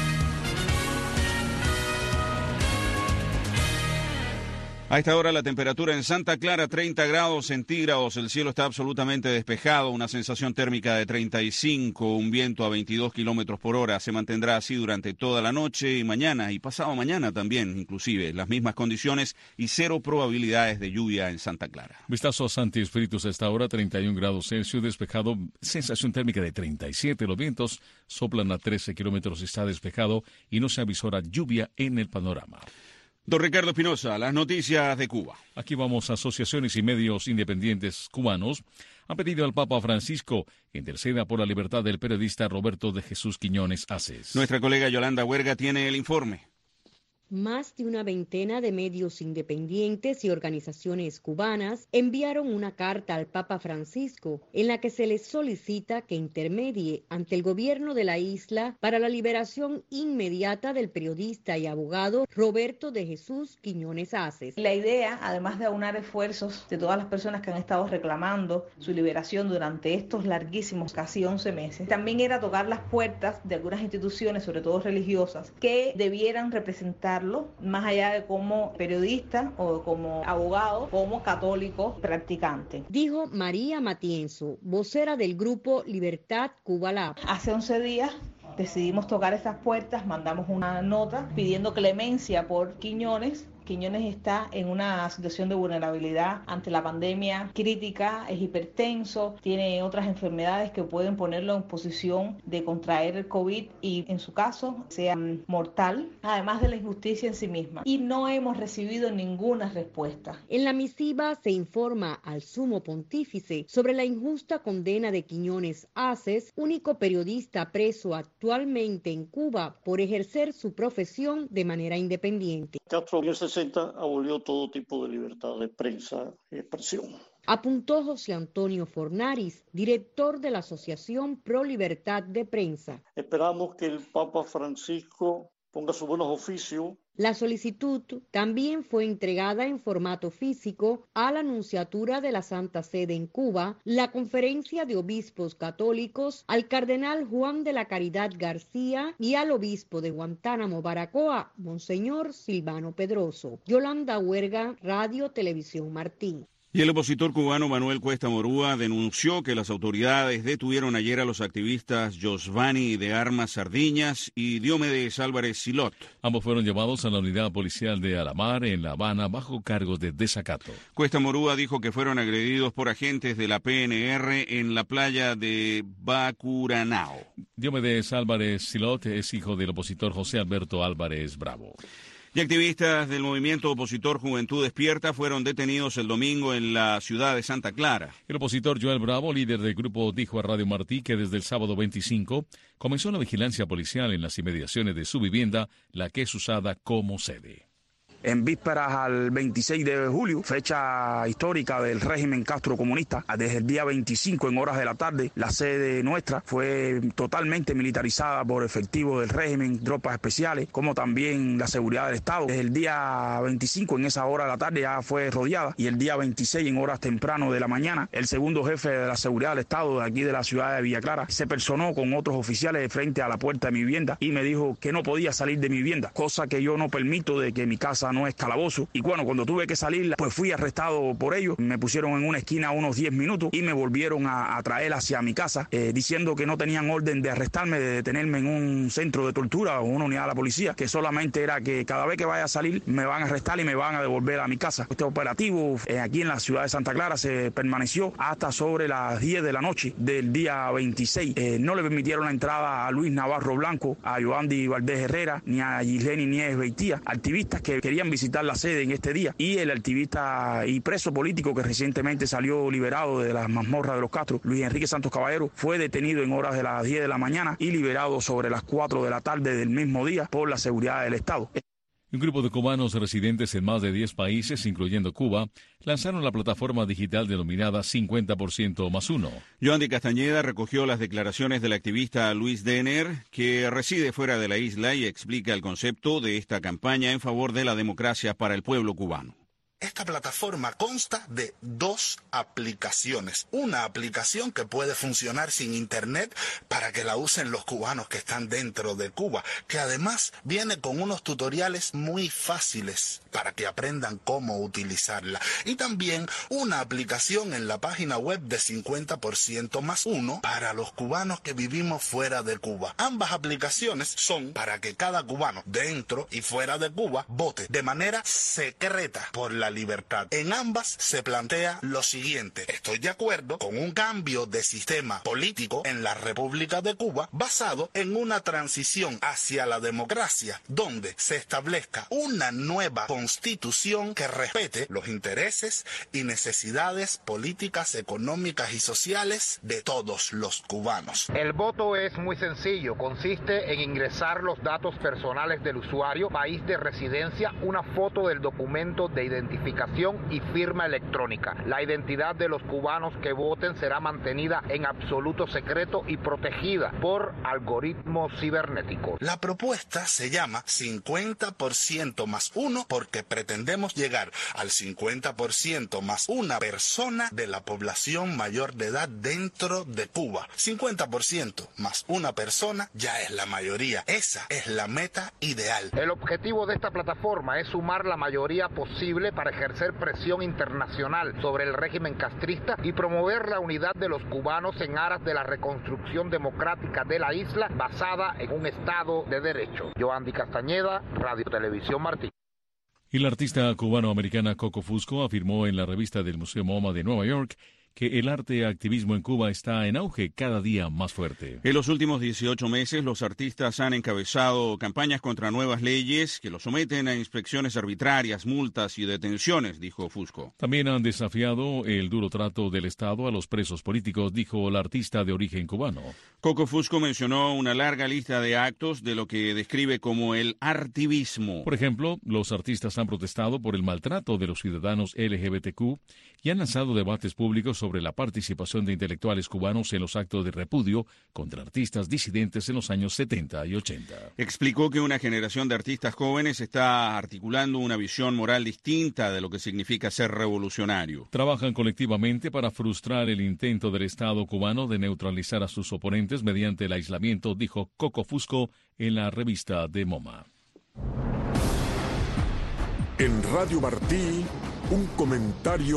A esta hora la temperatura en Santa Clara treinta grados centígrados, el cielo está absolutamente despejado, una sensación térmica de treinta y cinco, un viento a veintidós kilómetros por hora, se mantendrá así durante toda la noche y mañana y pasado mañana también, inclusive, las mismas condiciones y cero probabilidades de lluvia en Santa Clara. Vistazo a Santi Espíritus a esta hora, treinta y un grados Celsius, despejado, sensación térmica de treinta y siete, los vientos soplan a trece kilómetros, está despejado y no se avisora lluvia en el panorama. Don Ricardo Espinosa, las noticias de Cuba. Aquí vamos. Asociaciones y medios independientes cubanos han pedido al Papa Francisco que interceda por la libertad del periodista Roberto de Jesús Quiñones Aces. Nuestra colega Yolanda Huerga tiene el informe. Más de una veintena de medios independientes y organizaciones cubanas enviaron una carta al Papa Francisco en la que se les solicita que intermedie ante el gobierno de la isla para la liberación inmediata del periodista y abogado Roberto de Jesús Quiñones Aces. La idea, además de aunar esfuerzos de todas las personas que han estado reclamando su liberación durante estos larguísimos casi once meses, también era tocar las puertas de algunas instituciones, sobre todo religiosas, que debieran representar más allá de como periodista o como abogado, como católico practicante. Dijo María Matienzo, vocera del grupo Libertad Cuba Lab. Hace once días decidimos tocar esas puertas, mandamos una nota pidiendo clemencia por Quiñones. Quiñones está en una situación de vulnerabilidad ante la pandemia crítica, es hipertenso, tiene otras enfermedades que pueden ponerlo en posición de contraer el COVID y en su caso sea mortal, además de la injusticia en sí misma. Y no hemos recibido ninguna respuesta. En la misiva se informa al sumo pontífice sobre la injusta condena de Quiñones Aces, único periodista preso actualmente en Cuba por ejercer su profesión de manera independiente. Castro en el sesenta abolió todo tipo de libertad de prensa y expresión. Apuntó José Antonio Fornaris, director de la Asociación Pro Libertad de Prensa. Esperamos que el Papa Francisco ponga sus buenos oficios. La solicitud también fue entregada en formato físico a la Nunciatura de la Santa Sede en Cuba, la Conferencia de Obispos Católicos, al Cardenal Juan de la Caridad García y al Obispo de Guantánamo, Baracoa, Monseñor Silvano Pedroso. Yolanda Huerga, Radio Televisión Martí. Y el opositor cubano Manuel Cuesta Morúa denunció que las autoridades detuvieron ayer a los activistas Josvani de Armas Sardiñas y Diomedes Álvarez Silot. Ambos fueron llevados a la unidad policial de Alamar en La Habana bajo cargos de desacato. Cuesta Morúa dijo que fueron agredidos por agentes de la P N R en la playa de Bacuranao. Diomedes Álvarez Silot es hijo del opositor José Alberto Álvarez Bravo. Y activistas del movimiento opositor Juventud Despierta fueron detenidos el domingo en la ciudad de Santa Clara. El opositor Joel Bravo, líder del grupo, dijo a Radio Martí que desde el sábado veinticinco comenzó la vigilancia policial en las inmediaciones de su vivienda, la que es usada como sede. En vísperas al veintiséis de julio, fecha histórica del régimen Castro comunista, desde el día veinticinco en horas de la tarde, la sede nuestra fue totalmente militarizada por efectivos del régimen, tropas especiales, como también la seguridad del Estado. Desde el día veinticinco en esa hora de la tarde ya fue rodeada y el día veintiséis en horas temprano de la mañana, el segundo jefe de la seguridad del Estado de aquí de la ciudad de Villa Clara se personó con otros oficiales de frente a la puerta de mi vivienda y me dijo que no podía salir de mi vivienda, cosa que yo no permito de que mi casa no es calabozo. Y bueno, cuando tuve que salir, pues fui arrestado por ellos. Me pusieron en una esquina unos diez minutos y me volvieron a, a traer hacia mi casa, eh, diciendo que no tenían orden de arrestarme, de detenerme en un centro de tortura o una unidad de la policía, que solamente era que cada vez que vaya a salir me van a arrestar y me van a devolver a mi casa. Este operativo eh, aquí en la ciudad de Santa Clara se permaneció hasta sobre las diez de la noche del día veintiséis. Eh, no le permitieron la entrada a Luis Navarro Blanco, a Yoandi Valdés Herrera, ni a Gisleni Nieves Beitía, activistas que querían visitar la sede en este día, y el activista y preso político que recientemente salió liberado de las mazmorras de los Castro, Luis Enrique Santos Caballero, fue detenido en horas de las diez de la mañana y liberado sobre las cuatro de la tarde del mismo día por la seguridad del Estado. Un grupo de cubanos residentes en más de diez países, incluyendo Cuba, lanzaron la plataforma digital denominada cincuenta por ciento más uno. Yoandi Castañeda recogió las declaraciones del activista Luis Denner, que reside fuera de la isla, y explica el concepto de esta campaña en favor de la democracia para el pueblo cubano. Esta plataforma consta de dos aplicaciones. Una aplicación que puede funcionar sin internet para que la usen los cubanos que están dentro de Cuba, que además viene con unos tutoriales muy fáciles para que aprendan cómo utilizarla. Y también una aplicación en la página web de cincuenta por ciento más uno para los cubanos que vivimos fuera de Cuba. Ambas aplicaciones son para que cada cubano dentro y fuera de Cuba vote de manera secreta por la libertad. En ambas se plantea lo siguiente: estoy de acuerdo con un cambio de sistema político en la República de Cuba basado en una transición hacia la democracia, donde se establezca una nueva constitución que respete los intereses y necesidades políticas, económicas y sociales de todos los cubanos. El voto es muy sencillo, consiste en ingresar los datos personales del usuario, país de residencia, una foto del documento de identificación y firma electrónica. La identidad de los cubanos que voten será mantenida en absoluto secreto y protegida por algoritmos cibernéticos. La propuesta se llama cincuenta por ciento más uno porque pretendemos llegar al cincuenta por ciento más una persona de la población mayor de edad dentro de Cuba. cincuenta por ciento más una persona ya es la mayoría. Esa es la meta ideal. El objetivo de esta plataforma es sumar la mayoría posible para ejercer presión internacional sobre el régimen castrista y promover la unidad de los cubanos en aras de la reconstrucción democrática de la isla basada en un Estado de Derecho. Yoandi Castañeda, Radio Televisión Martí. Y la artista cubano-americana Coco Fusco afirmó en la revista del Museo MoMA de Nueva York que el arte y activismo en Cuba está en auge cada día más fuerte. En los últimos dieciocho meses, los artistas han encabezado campañas contra nuevas leyes que los someten a inspecciones arbitrarias, multas y detenciones, dijo Fusco. También han desafiado el duro trato del Estado a los presos políticos, dijo la artista de origen cubano. Coco Fusco mencionó una larga lista de actos de lo que describe como el artivismo. Por ejemplo, los artistas han protestado por el maltrato de los ciudadanos L G B T Q y han lanzado debates públicos sobre la participación de intelectuales cubanos en los actos de repudio contra artistas disidentes en los años setenta y ochenta. Explicó que una generación de artistas jóvenes está articulando una visión moral distinta de lo que significa ser revolucionario. Trabajan colectivamente para frustrar el intento del Estado cubano de neutralizar a sus oponentes mediante el aislamiento, dijo Coco Fusco en la revista de MoMA. En Radio Martí, un comentario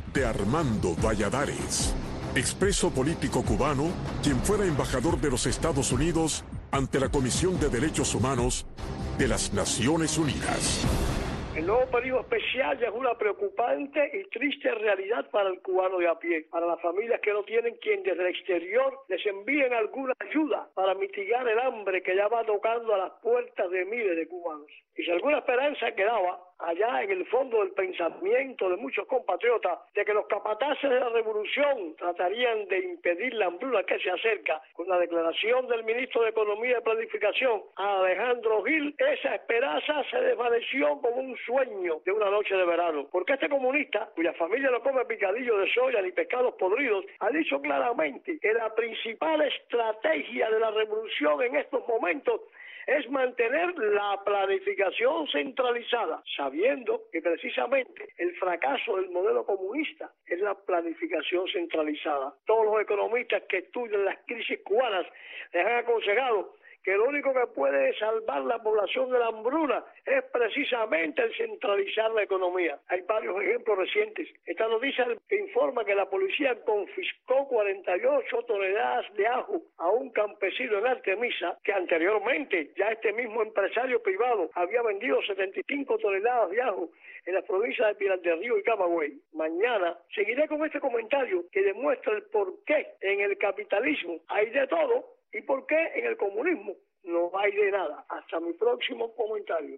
de Armando Valladares, expreso político cubano, quien fuera embajador de los Estados Unidos ante la Comisión de Derechos Humanos de las Naciones Unidas. El nuevo periodo especial ya es una preocupante y triste realidad para el cubano de a pie, para las familias que no tienen quien desde el exterior les envíen alguna ayuda para mitigar el hambre que ya va tocando a las puertas de miles de cubanos. Y si alguna esperanza quedaba allá en el fondo del pensamiento de muchos compatriotas de que los capataces de la revolución tratarían de impedir la hambruna que se acerca, con la declaración del ministro de Economía y Planificación, Alejandro Gil, esa esperanza se desvaneció como un sueño de una noche de verano. Porque este comunista, cuya familia no come picadillo de soya ni pescados podridos, ha dicho claramente que la principal estrategia de la revolución en estos momentos es mantener la planificación centralizada, sabiendo que precisamente el fracaso del modelo comunista es la planificación centralizada. Todos los economistas que estudian las crisis cubanas les han aconsejado que lo único que puede salvar la población de la hambruna es precisamente el centralizar la economía. Hay varios ejemplos recientes. Esta noticia que informa que la policía confiscó cuarenta y ocho toneladas de ajo a un campesino en Artemisa, que anteriormente ya este mismo empresario privado había vendido setenta y cinco toneladas de ajo en las provincias de Pinar del Río y Camagüey. Mañana seguiré con este comentario que demuestra el por qué en el capitalismo hay de todo y por qué en el comunismo no hay de nada. Hasta mi próximo comentario.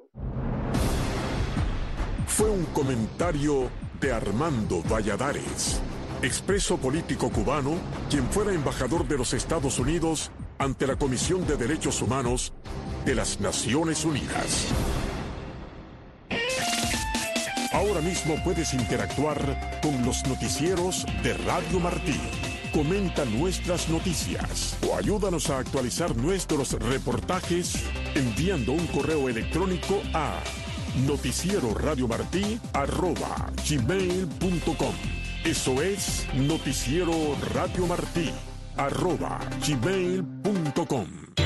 Fue un comentario de Armando Valladares, expreso político cubano, quien fuera embajador de los Estados Unidos ante la Comisión de Derechos Humanos de las Naciones Unidas. Ahora mismo puedes interactuar con los noticieros de Radio Martí. Comenta nuestras noticias o ayúdanos a actualizar nuestros reportajes enviando un correo electrónico a noticieroradiomartí arroba gmail punto com. Eso es noticiero radio martí arroba gmail punto com.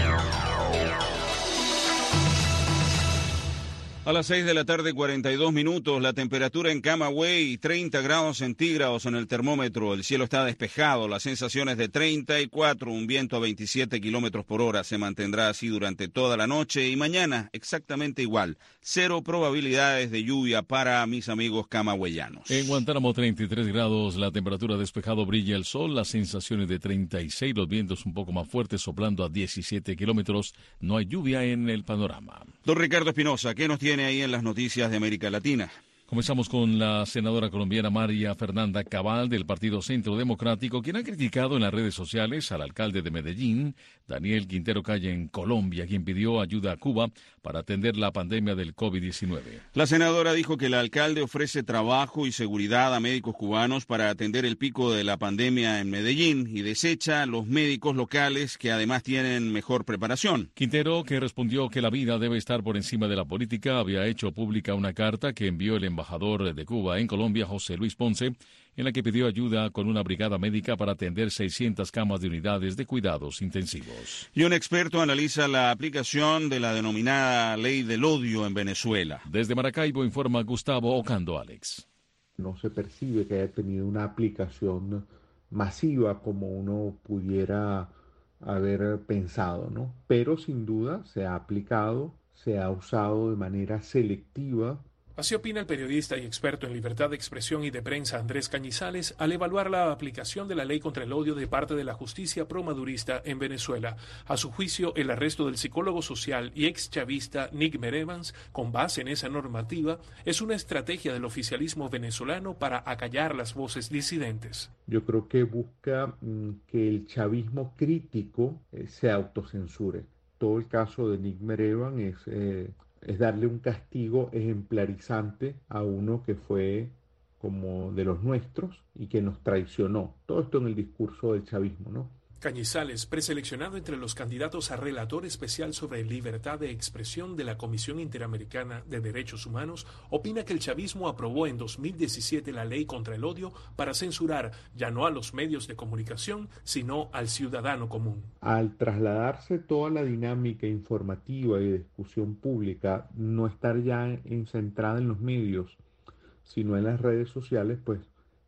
A las seis de la tarde, cuarenta y dos minutos, la temperatura en Camagüey, treinta grados centígrados en el termómetro, el cielo está despejado, las sensaciones de treinta y cuatro, un viento a veintisiete kilómetros por hora, se mantendrá así durante toda la noche y mañana exactamente igual, cero probabilidades de lluvia para mis amigos camagüeyanos. En Guantánamo, treinta y tres grados, la temperatura despejado, brilla el sol, las sensaciones de treinta y seis, los vientos un poco más fuertes soplando a diecisiete kilómetros, no hay lluvia en el panorama. Don Ricardo Espinosa, ¿qué nos tiene ahí en las noticias de América Latina? Comenzamos con la senadora colombiana María Fernanda Cabal del Partido Centro Democrático, quien ha criticado en las redes sociales al alcalde de Medellín, Daniel Quintero Calle, en Colombia, quien pidió ayuda a Cuba para atender la pandemia del COVID diecinueve. La senadora dijo que el alcalde ofrece trabajo y seguridad a médicos cubanos para atender el pico de la pandemia en Medellín y desecha a los médicos locales que además tienen mejor preparación. Quintero, que respondió que la vida debe estar por encima de la política, había hecho pública una carta que envió el embajador de Cuba en Colombia, José Luis Ponce, en la que pidió ayuda con una brigada médica para atender seiscientas camas de unidades de cuidados intensivos. Y un experto analiza la aplicación de la denominada ley del odio en Venezuela. Desde Maracaibo informa Gustavo Ocando Alex. No se percibe que haya tenido una aplicación masiva como uno pudiera haber pensado, ¿no? Pero sin duda se ha aplicado, se ha usado de manera selectiva. Así opina el periodista y experto en libertad de expresión y de prensa Andrés Cañizales al evaluar la aplicación de la ley contra el odio de parte de la justicia pro-madurista en Venezuela. A su juicio, el arresto del psicólogo social y ex chavista Nigmer Evans, con base en esa normativa, es una estrategia del oficialismo venezolano para acallar las voces disidentes. Yo creo que busca mm, que el chavismo crítico eh, se autocensure. Todo el caso de Nigmer Evans es... Eh, es darle un castigo ejemplarizante a uno que fue como de los nuestros y que nos traicionó. Todo esto en el discurso del chavismo, ¿no? Cañizales, preseleccionado entre los candidatos a relator especial sobre libertad de expresión de la Comisión Interamericana de Derechos Humanos, opina que el chavismo aprobó en dos mil diecisiete la ley contra el odio para censurar ya no a los medios de comunicación, sino al ciudadano común. Al trasladarse toda la dinámica informativa y de discusión pública, no estar ya en, centrada en los medios, sino en las redes sociales, pues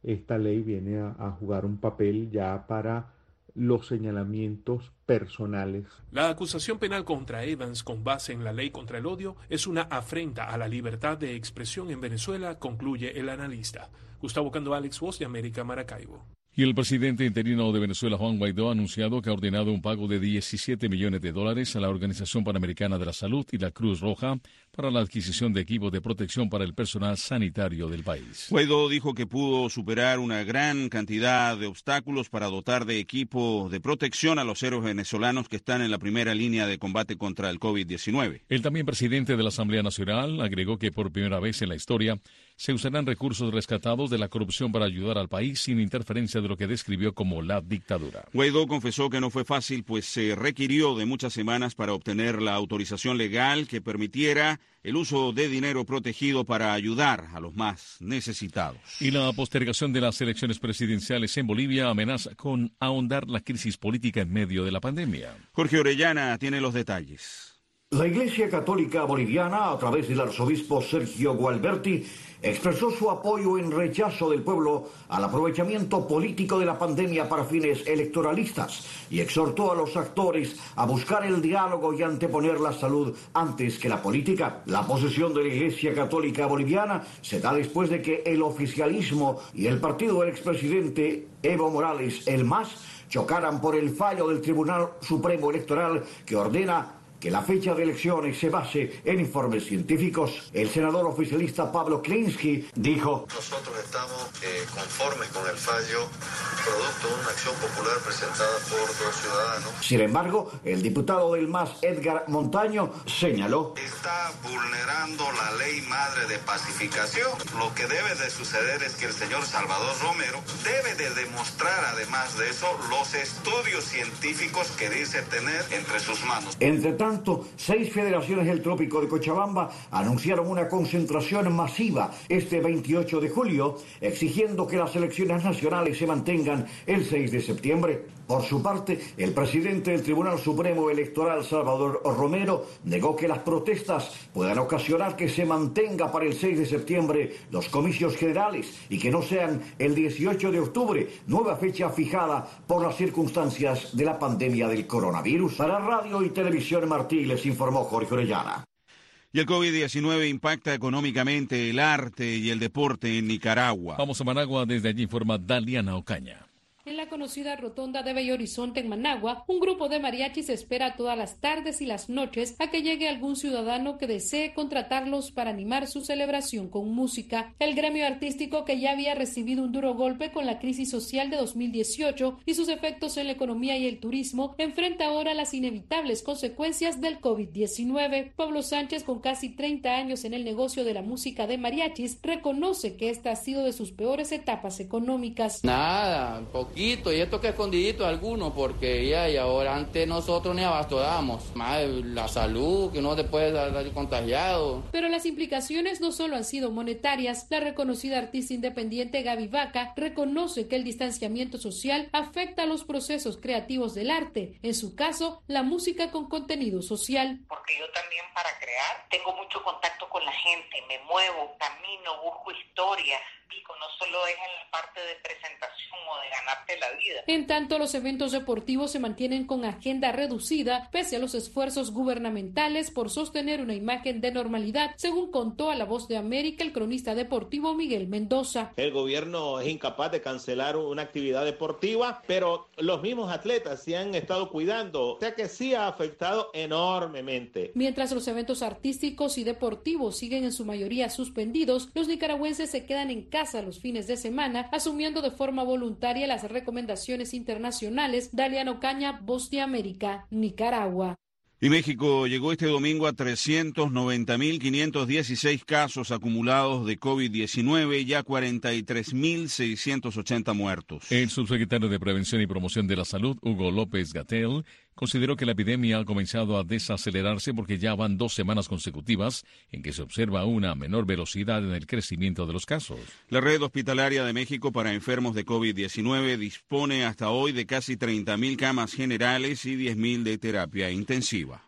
esta ley viene a, a jugar un papel ya para los señalamientos personales. La acusación penal contra Evans con base en la ley contra el odio es una afrenta a la libertad de expresión en Venezuela, concluye el analista. Gustavo Cando, Alex, Voz de América, Maracaibo. Y el presidente interino de Venezuela, Juan Guaidó, ha anunciado que ha ordenado un pago de diecisiete millones de dólares a la Organización Panamericana de la Salud y la Cruz Roja para la adquisición de equipos de protección para el personal sanitario del país. Guaidó dijo que pudo superar una gran cantidad de obstáculos para dotar de equipo de protección a los héroes venezolanos que están en la primera línea de combate contra el COVID diecinueve. El también presidente de la Asamblea Nacional agregó que por primera vez en la historia se usarán recursos rescatados de la corrupción para ayudar al país sin interferencia de lo que describió como la dictadura. Guaidó confesó que no fue fácil, pues se requirió de muchas semanas para obtener la autorización legal que permitiera el uso de dinero protegido para ayudar a los más necesitados. Y la postergación de las elecciones presidenciales en Bolivia amenaza con ahondar la crisis política en medio de la pandemia. Jorge Orellana tiene los detalles. La Iglesia Católica Boliviana, a través del arzobispo Sergio Gualberti, expresó su apoyo en rechazo del pueblo al aprovechamiento político de la pandemia para fines electoralistas y exhortó a los actores a buscar el diálogo y anteponer la salud antes que la política. La posesión de la Iglesia Católica Boliviana se da después de que el oficialismo y el partido del expresidente Evo Morales, el M A S, chocaran por el fallo del Tribunal Supremo Electoral que ordena que la fecha de elecciones se base en informes científicos. El senador oficialista Pablo Klinsky dijo: Nosotros estamos eh, conformes con el fallo, producto de una acción popular presentada por dos ciudadanos. Sin embargo, el diputado del M A S, Edgar Montaño, señaló: Está vulnerando la ley madre de pacificación. Lo que debe de suceder es que el señor Salvador Romero debe de demostrar, además de eso, los estudios científicos que dice tener entre sus manos. Entre tanto, seis federaciones del trópico de Cochabamba anunciaron una concentración masiva este veintiocho de julio, exigiendo que las elecciones nacionales se mantengan el seis de septiembre. Por su parte, el presidente del Tribunal Supremo Electoral, Salvador Romero, negó que las protestas puedan ocasionar que se mantenga para el seis de septiembre los comicios generales y que no sean el dieciocho de octubre, nueva fecha fijada por las circunstancias de la pandemia del coronavirus. Para Radio y Televisión Martí les informó Jorge Orellana. Y el COVID diecinueve impacta económicamente el arte y el deporte en Nicaragua. Vamos a Managua, desde allí informa Daliana Ocaña. En la conocida rotonda de Bello Horizonte en Managua, un grupo de mariachis espera todas las tardes y las noches a que llegue algún ciudadano que desee contratarlos para animar su celebración con música. El gremio artístico, que ya había recibido un duro golpe con la crisis social de dos mil dieciocho y sus efectos en la economía y el turismo, enfrenta ahora las inevitables consecuencias del COVID diecinueve. Pablo Sánchez, con casi treinta años en el negocio de la música de mariachis, reconoce que esta ha sido de sus peores etapas económicas. Nada, un poco. Y esto que escondidito alguno, porque ya y ahora antes nosotros ni abasto damos, más la salud, que uno te puede dar contagiado. Pero las implicaciones no solo han sido monetarias. La reconocida artista independiente Gaby Vaca reconoce que el distanciamiento social afecta a los procesos creativos del arte, en su caso, la música con contenido social. Porque yo también, para crear, tengo mucho contacto con la gente, me muevo, camino, busco historias. No solo es en la parte de presentación o de ganarte la vida. En tanto, los eventos deportivos se mantienen con agenda reducida pese a los esfuerzos gubernamentales por sostener una imagen de normalidad, según contó a La Voz de América el cronista deportivo Miguel Mendoza. El gobierno es incapaz de cancelar una actividad deportiva, pero los mismos atletas se han estado cuidando, o sea que sí ha afectado enormemente. Mientras los eventos artísticos y deportivos siguen en su mayoría suspendidos, los nicaragüenses se quedan en casa los fines de semana, asumiendo de forma voluntaria las recomendaciones internacionales. Daliana Ocaña, Voz de América, Nicaragua. Y México llegó este domingo a trescientos noventa mil quinientos dieciséis casos acumulados de COVID diecinueve y a cuarenta y tres mil seiscientos ochenta muertos. El subsecretario de Prevención y Promoción de la Salud, Hugo López-Gatell, consideró que la epidemia ha comenzado a desacelerarse porque ya van dos semanas consecutivas en que se observa una menor velocidad en el crecimiento de los casos. La Red Hospitalaria de México para enfermos de COVID diecinueve dispone hasta hoy de casi treinta mil camas generales y diez mil de terapia intensiva.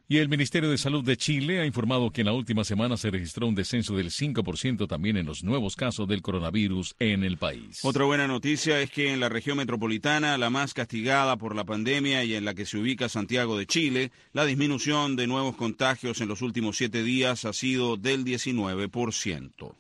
Y el Ministerio de Salud de Chile ha informado que en la última semana se registró un descenso del cinco por ciento también en los nuevos casos del coronavirus en el país. Otra buena noticia es que en la región metropolitana, la más castigada por la pandemia y en la que se ubica Santiago de Chile, la disminución de nuevos contagios en los últimos siete días ha sido del diecinueve por ciento.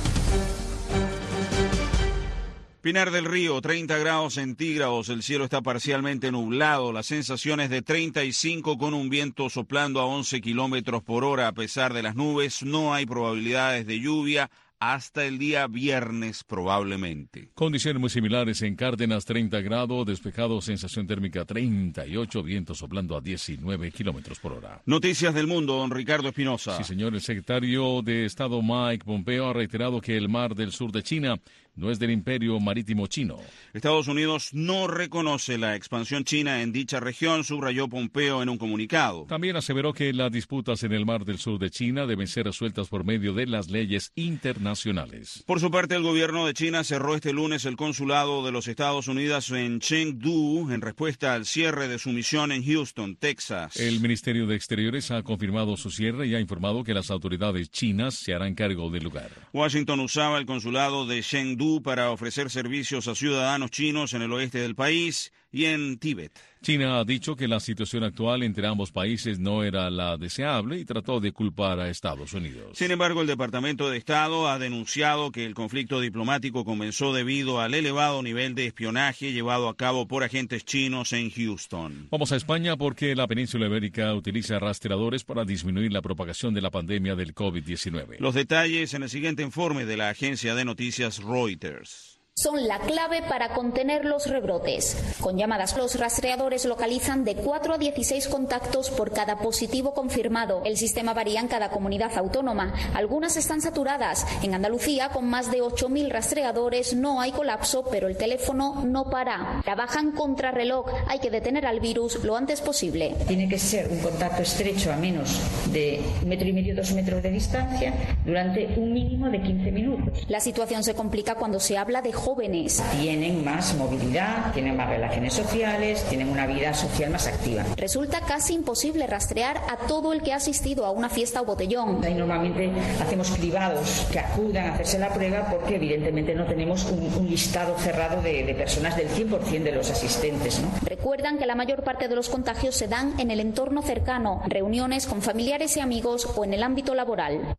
Pinar del Río, treinta grados centígrados, el cielo está parcialmente nublado, la sensación es de treinta y cinco con un viento soplando a once kilómetros por hora. A pesar de las nubes, no hay probabilidades de lluvia hasta el día viernes probablemente. Condiciones muy similares en Cárdenas, treinta grados, despejado, sensación térmica treinta y ocho, viento soplando a diecinueve kilómetros por hora. Noticias del mundo, don Ricardo Espinosa. Sí, señor, el secretario de Estado Mike Pompeo ha reiterado que el mar del sur de China no es del imperio marítimo chino. Estados Unidos no reconoce la expansión china en dicha región, subrayó Pompeo en un comunicado. También aseveró que las disputas en el mar del sur de China deben ser resueltas por medio de las leyes internacionales. Por su parte, el gobierno de China cerró este lunes el consulado de los Estados Unidos en Chengdu en respuesta al cierre de su misión en Houston, Texas. El Ministerio de Exteriores ha confirmado su cierre y ha informado que las autoridades chinas se harán cargo del lugar. Washington usaba el consulado de Chengdu para ofrecer servicios a ciudadanos chinos en el oeste del país y en Tíbet. China ha dicho que la situación actual entre ambos países no era la deseable y trató de culpar a Estados Unidos. Sin embargo, el Departamento de Estado ha denunciado que el conflicto diplomático comenzó debido al elevado nivel de espionaje llevado a cabo por agentes chinos en Houston. Vamos a España porque la península ibérica utiliza rastreadores para disminuir la propagación de la pandemia del COVID diecinueve. Los detalles en el siguiente informe de la agencia de noticias Reuters. Son la clave para contener los rebrotes. Con llamadas, los rastreadores localizan de cuatro a dieciséis contactos por cada positivo confirmado. El sistema varía en cada comunidad autónoma. Algunas están saturadas. En Andalucía, con más de ocho mil rastreadores, no hay colapso, pero el teléfono no para. Trabajan contrarreloj. Hay que detener al virus lo antes posible. Tiene que ser un contacto estrecho a menos de un metro y medio, dos metros de distancia durante un mínimo de quince minutos. La situación se complica cuando se habla de jóvenes. Tienen más movilidad, tienen más relaciones sociales, tienen una vida social más activa. Resulta casi imposible rastrear a todo el que ha asistido a una fiesta o botellón. Ahí normalmente hacemos cribados que acudan a hacerse la prueba porque evidentemente no tenemos un, un listado cerrado de, de personas del cien por ciento de los asistentes, ¿no? Recuerdan que la mayor parte de los contagios se dan en el entorno cercano, reuniones con familiares y amigos o en el ámbito laboral.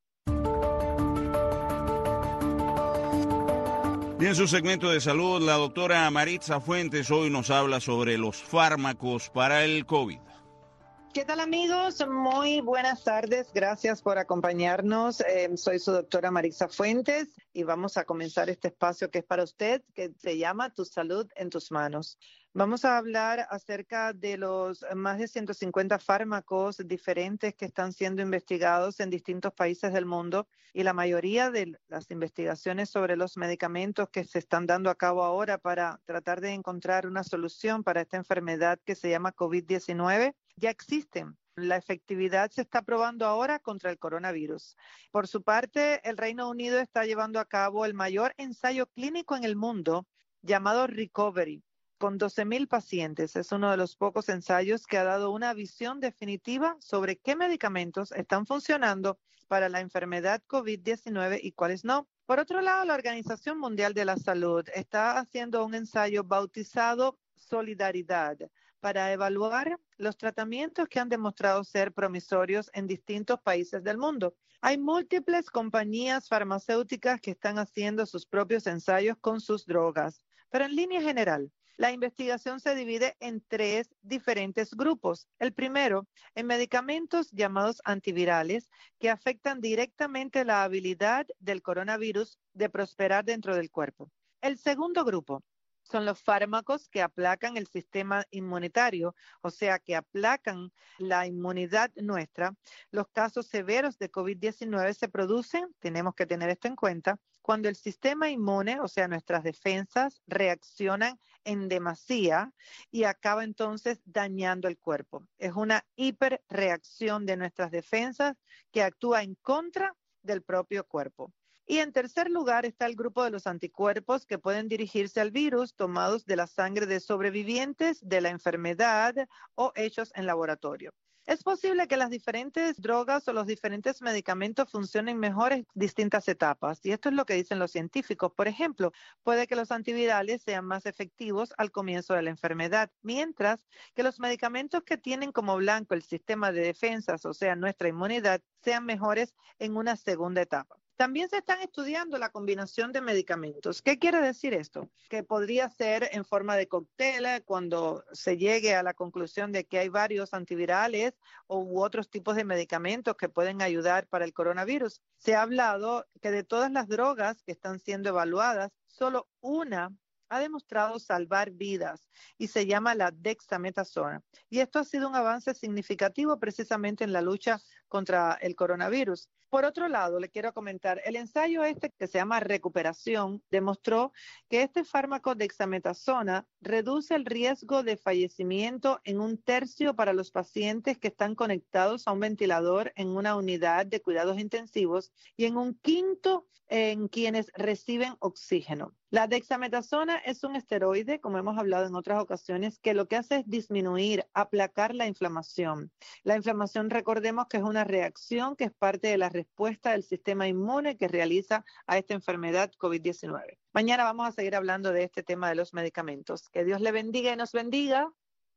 Y en su segmento de salud, la doctora Maritza Fuentes hoy nos habla sobre los fármacos para el COVID. ¿Qué tal, amigos? Muy buenas tardes. Gracias por acompañarnos. Eh, soy su doctora Maritza Fuentes y vamos a comenzar este espacio que es para usted, que se llama Tu Salud en Tus Manos. Vamos a hablar acerca de los más de ciento cincuenta fármacos diferentes que están siendo investigados en distintos países del mundo y la mayoría de las investigaciones sobre los medicamentos que se están dando a cabo ahora para tratar de encontrar una solución para esta enfermedad que se llama COVID diecinueve ya existen. La efectividad se está probando ahora contra el coronavirus. Por su parte, el Reino Unido está llevando a cabo el mayor ensayo clínico en el mundo llamado Recovery, con doce mil pacientes. Es uno de los pocos ensayos que ha dado una visión definitiva sobre qué medicamentos están funcionando para la enfermedad COVID diecinueve y cuáles no. Por otro lado, la Organización Mundial de la Salud está haciendo un ensayo bautizado Solidaridad para evaluar los tratamientos que han demostrado ser promisorios en distintos países del mundo. Hay múltiples compañías farmacéuticas que están haciendo sus propios ensayos con sus drogas, pero en línea general, la investigación se divide en tres diferentes grupos. El primero, en medicamentos llamados antivirales que afectan directamente la habilidad del coronavirus de prosperar dentro del cuerpo. El segundo grupo son los fármacos que aplacan el sistema inmunitario, o sea, que aplacan la inmunidad nuestra. Los casos severos de COVID diecinueve se producen, tenemos que tener esto en cuenta, cuando el sistema inmune, o sea, nuestras defensas, reaccionan en demasía y acaba entonces dañando el cuerpo. Es una hiperreacción de nuestras defensas que actúa en contra del propio cuerpo. Y en tercer lugar está el grupo de los anticuerpos que pueden dirigirse al virus tomados de la sangre de sobrevivientes de la enfermedad o hechos en laboratorio. Es posible que las diferentes drogas o los diferentes medicamentos funcionen mejor en distintas etapas, y esto es lo que dicen los científicos. Por ejemplo, puede que los antivirales sean más efectivos al comienzo de la enfermedad, mientras que los medicamentos que tienen como blanco el sistema de defensas, o sea, nuestra inmunidad, sean mejores en una segunda etapa. También se están estudiando la combinación de medicamentos. ¿Qué quiere decir esto? Que podría ser en forma de cóctel cuando se llegue a la conclusión de que hay varios antivirales u otros tipos de medicamentos que pueden ayudar para el coronavirus. Se ha hablado que de todas las drogas que están siendo evaluadas, solo una ha demostrado salvar vidas y se llama la dexametasona. Y esto ha sido un avance significativo precisamente en la lucha contra el coronavirus. Por otro lado, le quiero comentar, el ensayo este que se llama Recuperación demostró que este fármaco dexametasona reduce el riesgo de fallecimiento en un tercio para los pacientes que están conectados a un ventilador en una unidad de cuidados intensivos y en un quinto en quienes reciben oxígeno. La dexametasona es un esteroide, como hemos hablado en otras ocasiones, que lo que hace es disminuir, aplacar la inflamación. La inflamación, recordemos que es una reacción que es parte de la respuesta del sistema inmune que realiza a esta enfermedad COVID diecinueve. Mañana vamos a seguir hablando de este tema de los medicamentos. Que Dios le bendiga y nos bendiga.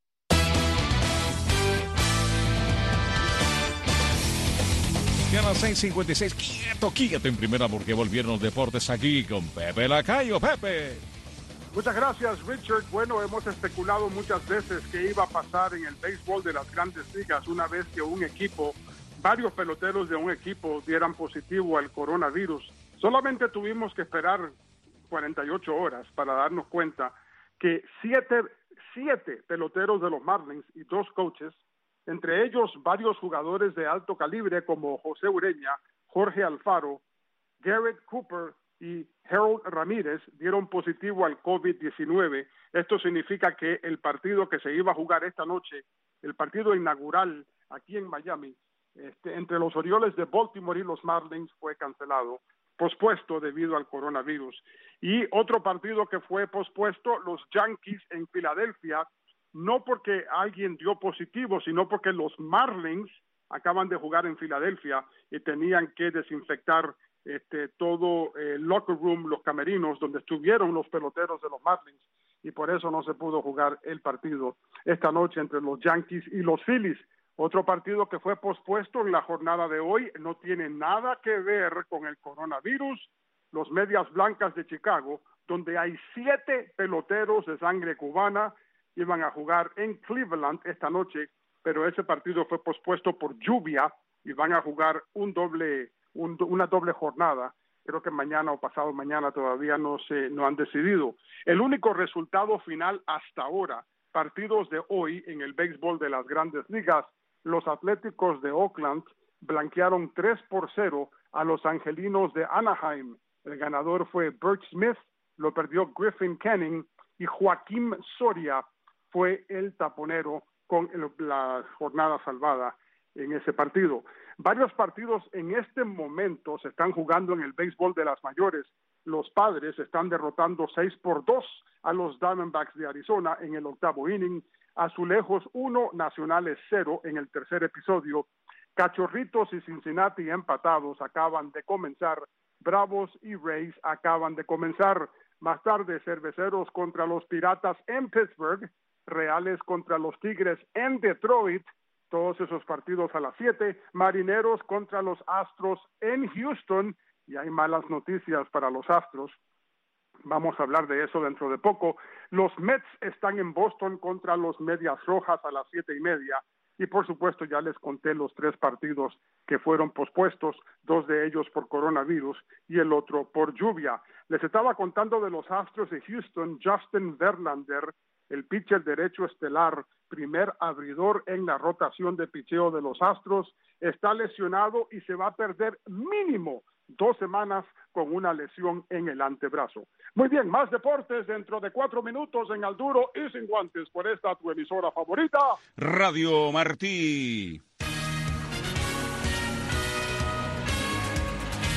Y a las seis cincuenta y seis, quieto, quieto en primera porque volvieron los deportes aquí con Pepe Lacayo. Pepe. Muchas gracias, Richard. Bueno, hemos especulado muchas veces qué iba a pasar en el béisbol de las grandes ligas una vez que un equipo, varios peloteros de un equipo dieran positivo al coronavirus. Solamente tuvimos que esperar cuarenta y ocho horas para darnos cuenta que siete, siete peloteros de los Marlins y dos coaches, entre ellos varios jugadores de alto calibre como José Ureña, Jorge Alfaro, Garrett Cooper y Harold Ramírez, dieron positivo al COVID diecinueve. Esto significa que el partido que se iba a jugar esta noche, el partido inaugural aquí en Miami, este, entre los Orioles de Baltimore y los Marlins, fue cancelado, pospuesto debido al coronavirus. Y otro partido que fue pospuesto, los Yankees en Filadelfia, no porque alguien dio positivo, sino porque los Marlins acaban de jugar en Filadelfia y tenían que desinfectar este, todo el locker room, los camerinos, donde estuvieron los peloteros de los Marlins, y por eso no se pudo jugar el partido esta noche entre los Yankees y los Phillies. Otro partido que fue pospuesto en la jornada de hoy no tiene nada que ver con el coronavirus, los Medias Blancas de Chicago, donde hay siete peloteros de sangre cubana, iban a jugar en Cleveland esta noche, pero ese partido fue pospuesto por lluvia y van a jugar un doble, un, una doble jornada. Creo que mañana o pasado mañana todavía no se no han decidido. El único resultado final hasta ahora, partidos de hoy en el béisbol de las grandes ligas, los Atléticos de Oakland blanquearon tres por cero a los Angelinos de Anaheim. El ganador fue Bert Smith, lo perdió Griffin Canning y Joaquín Soria fue el taponero con el, la jornada salvada en ese partido. Varios partidos en este momento se están jugando en el béisbol de las mayores. Los Padres están derrotando seis por dos a los Diamondbacks de Arizona en el octavo inning. Azulejos uno, Nacionales cero en el tercer episodio. Cachorritos y Cincinnati empatados acaban de comenzar. Bravos y Rays acaban de comenzar. Más tarde, Cerveceros contra los Piratas en Pittsburgh. Reales contra los Tigres en Detroit, todos esos partidos a las siete, Marineros contra los Astros en Houston, y hay malas noticias para los Astros, vamos a hablar de eso dentro de poco. Los Mets están en Boston contra los Medias Rojas a las siete y media, y por supuesto ya les conté los tres partidos que fueron pospuestos, dos de ellos por coronavirus y el otro por lluvia. Les estaba contando de los Astros de Houston. Justin Verlander, el pitcher derecho estelar, primer abridor en la rotación de picheo de los Astros, está lesionado y se va a perder mínimo dos semanas con una lesión en el antebrazo. Muy bien, más deportes dentro de cuatro minutos en Al Duro y Sin Guantes por esta tu emisora favorita, Radio Martí.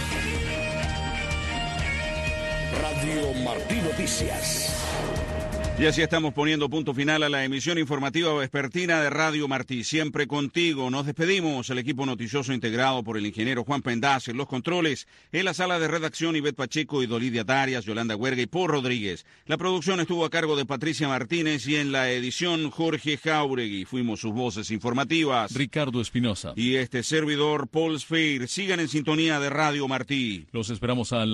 Radio Martí Noticias. Y así estamos poniendo punto final a la emisión informativa vespertina de Radio Martí. Siempre contigo. Nos despedimos. El equipo noticioso integrado por el ingeniero Juan Pendaz en los controles. En la sala de redacción, Ivette Pacheco y Dolidia Darias, Yolanda Huerga y Paul Rodríguez. La producción estuvo a cargo de Patricia Martínez y en la edición Jorge Jauregui. Fuimos sus voces informativas. Ricardo Espinosa. Y este servidor, Paul Sfeir. Sigan en sintonía de Radio Martí. Los esperamos a la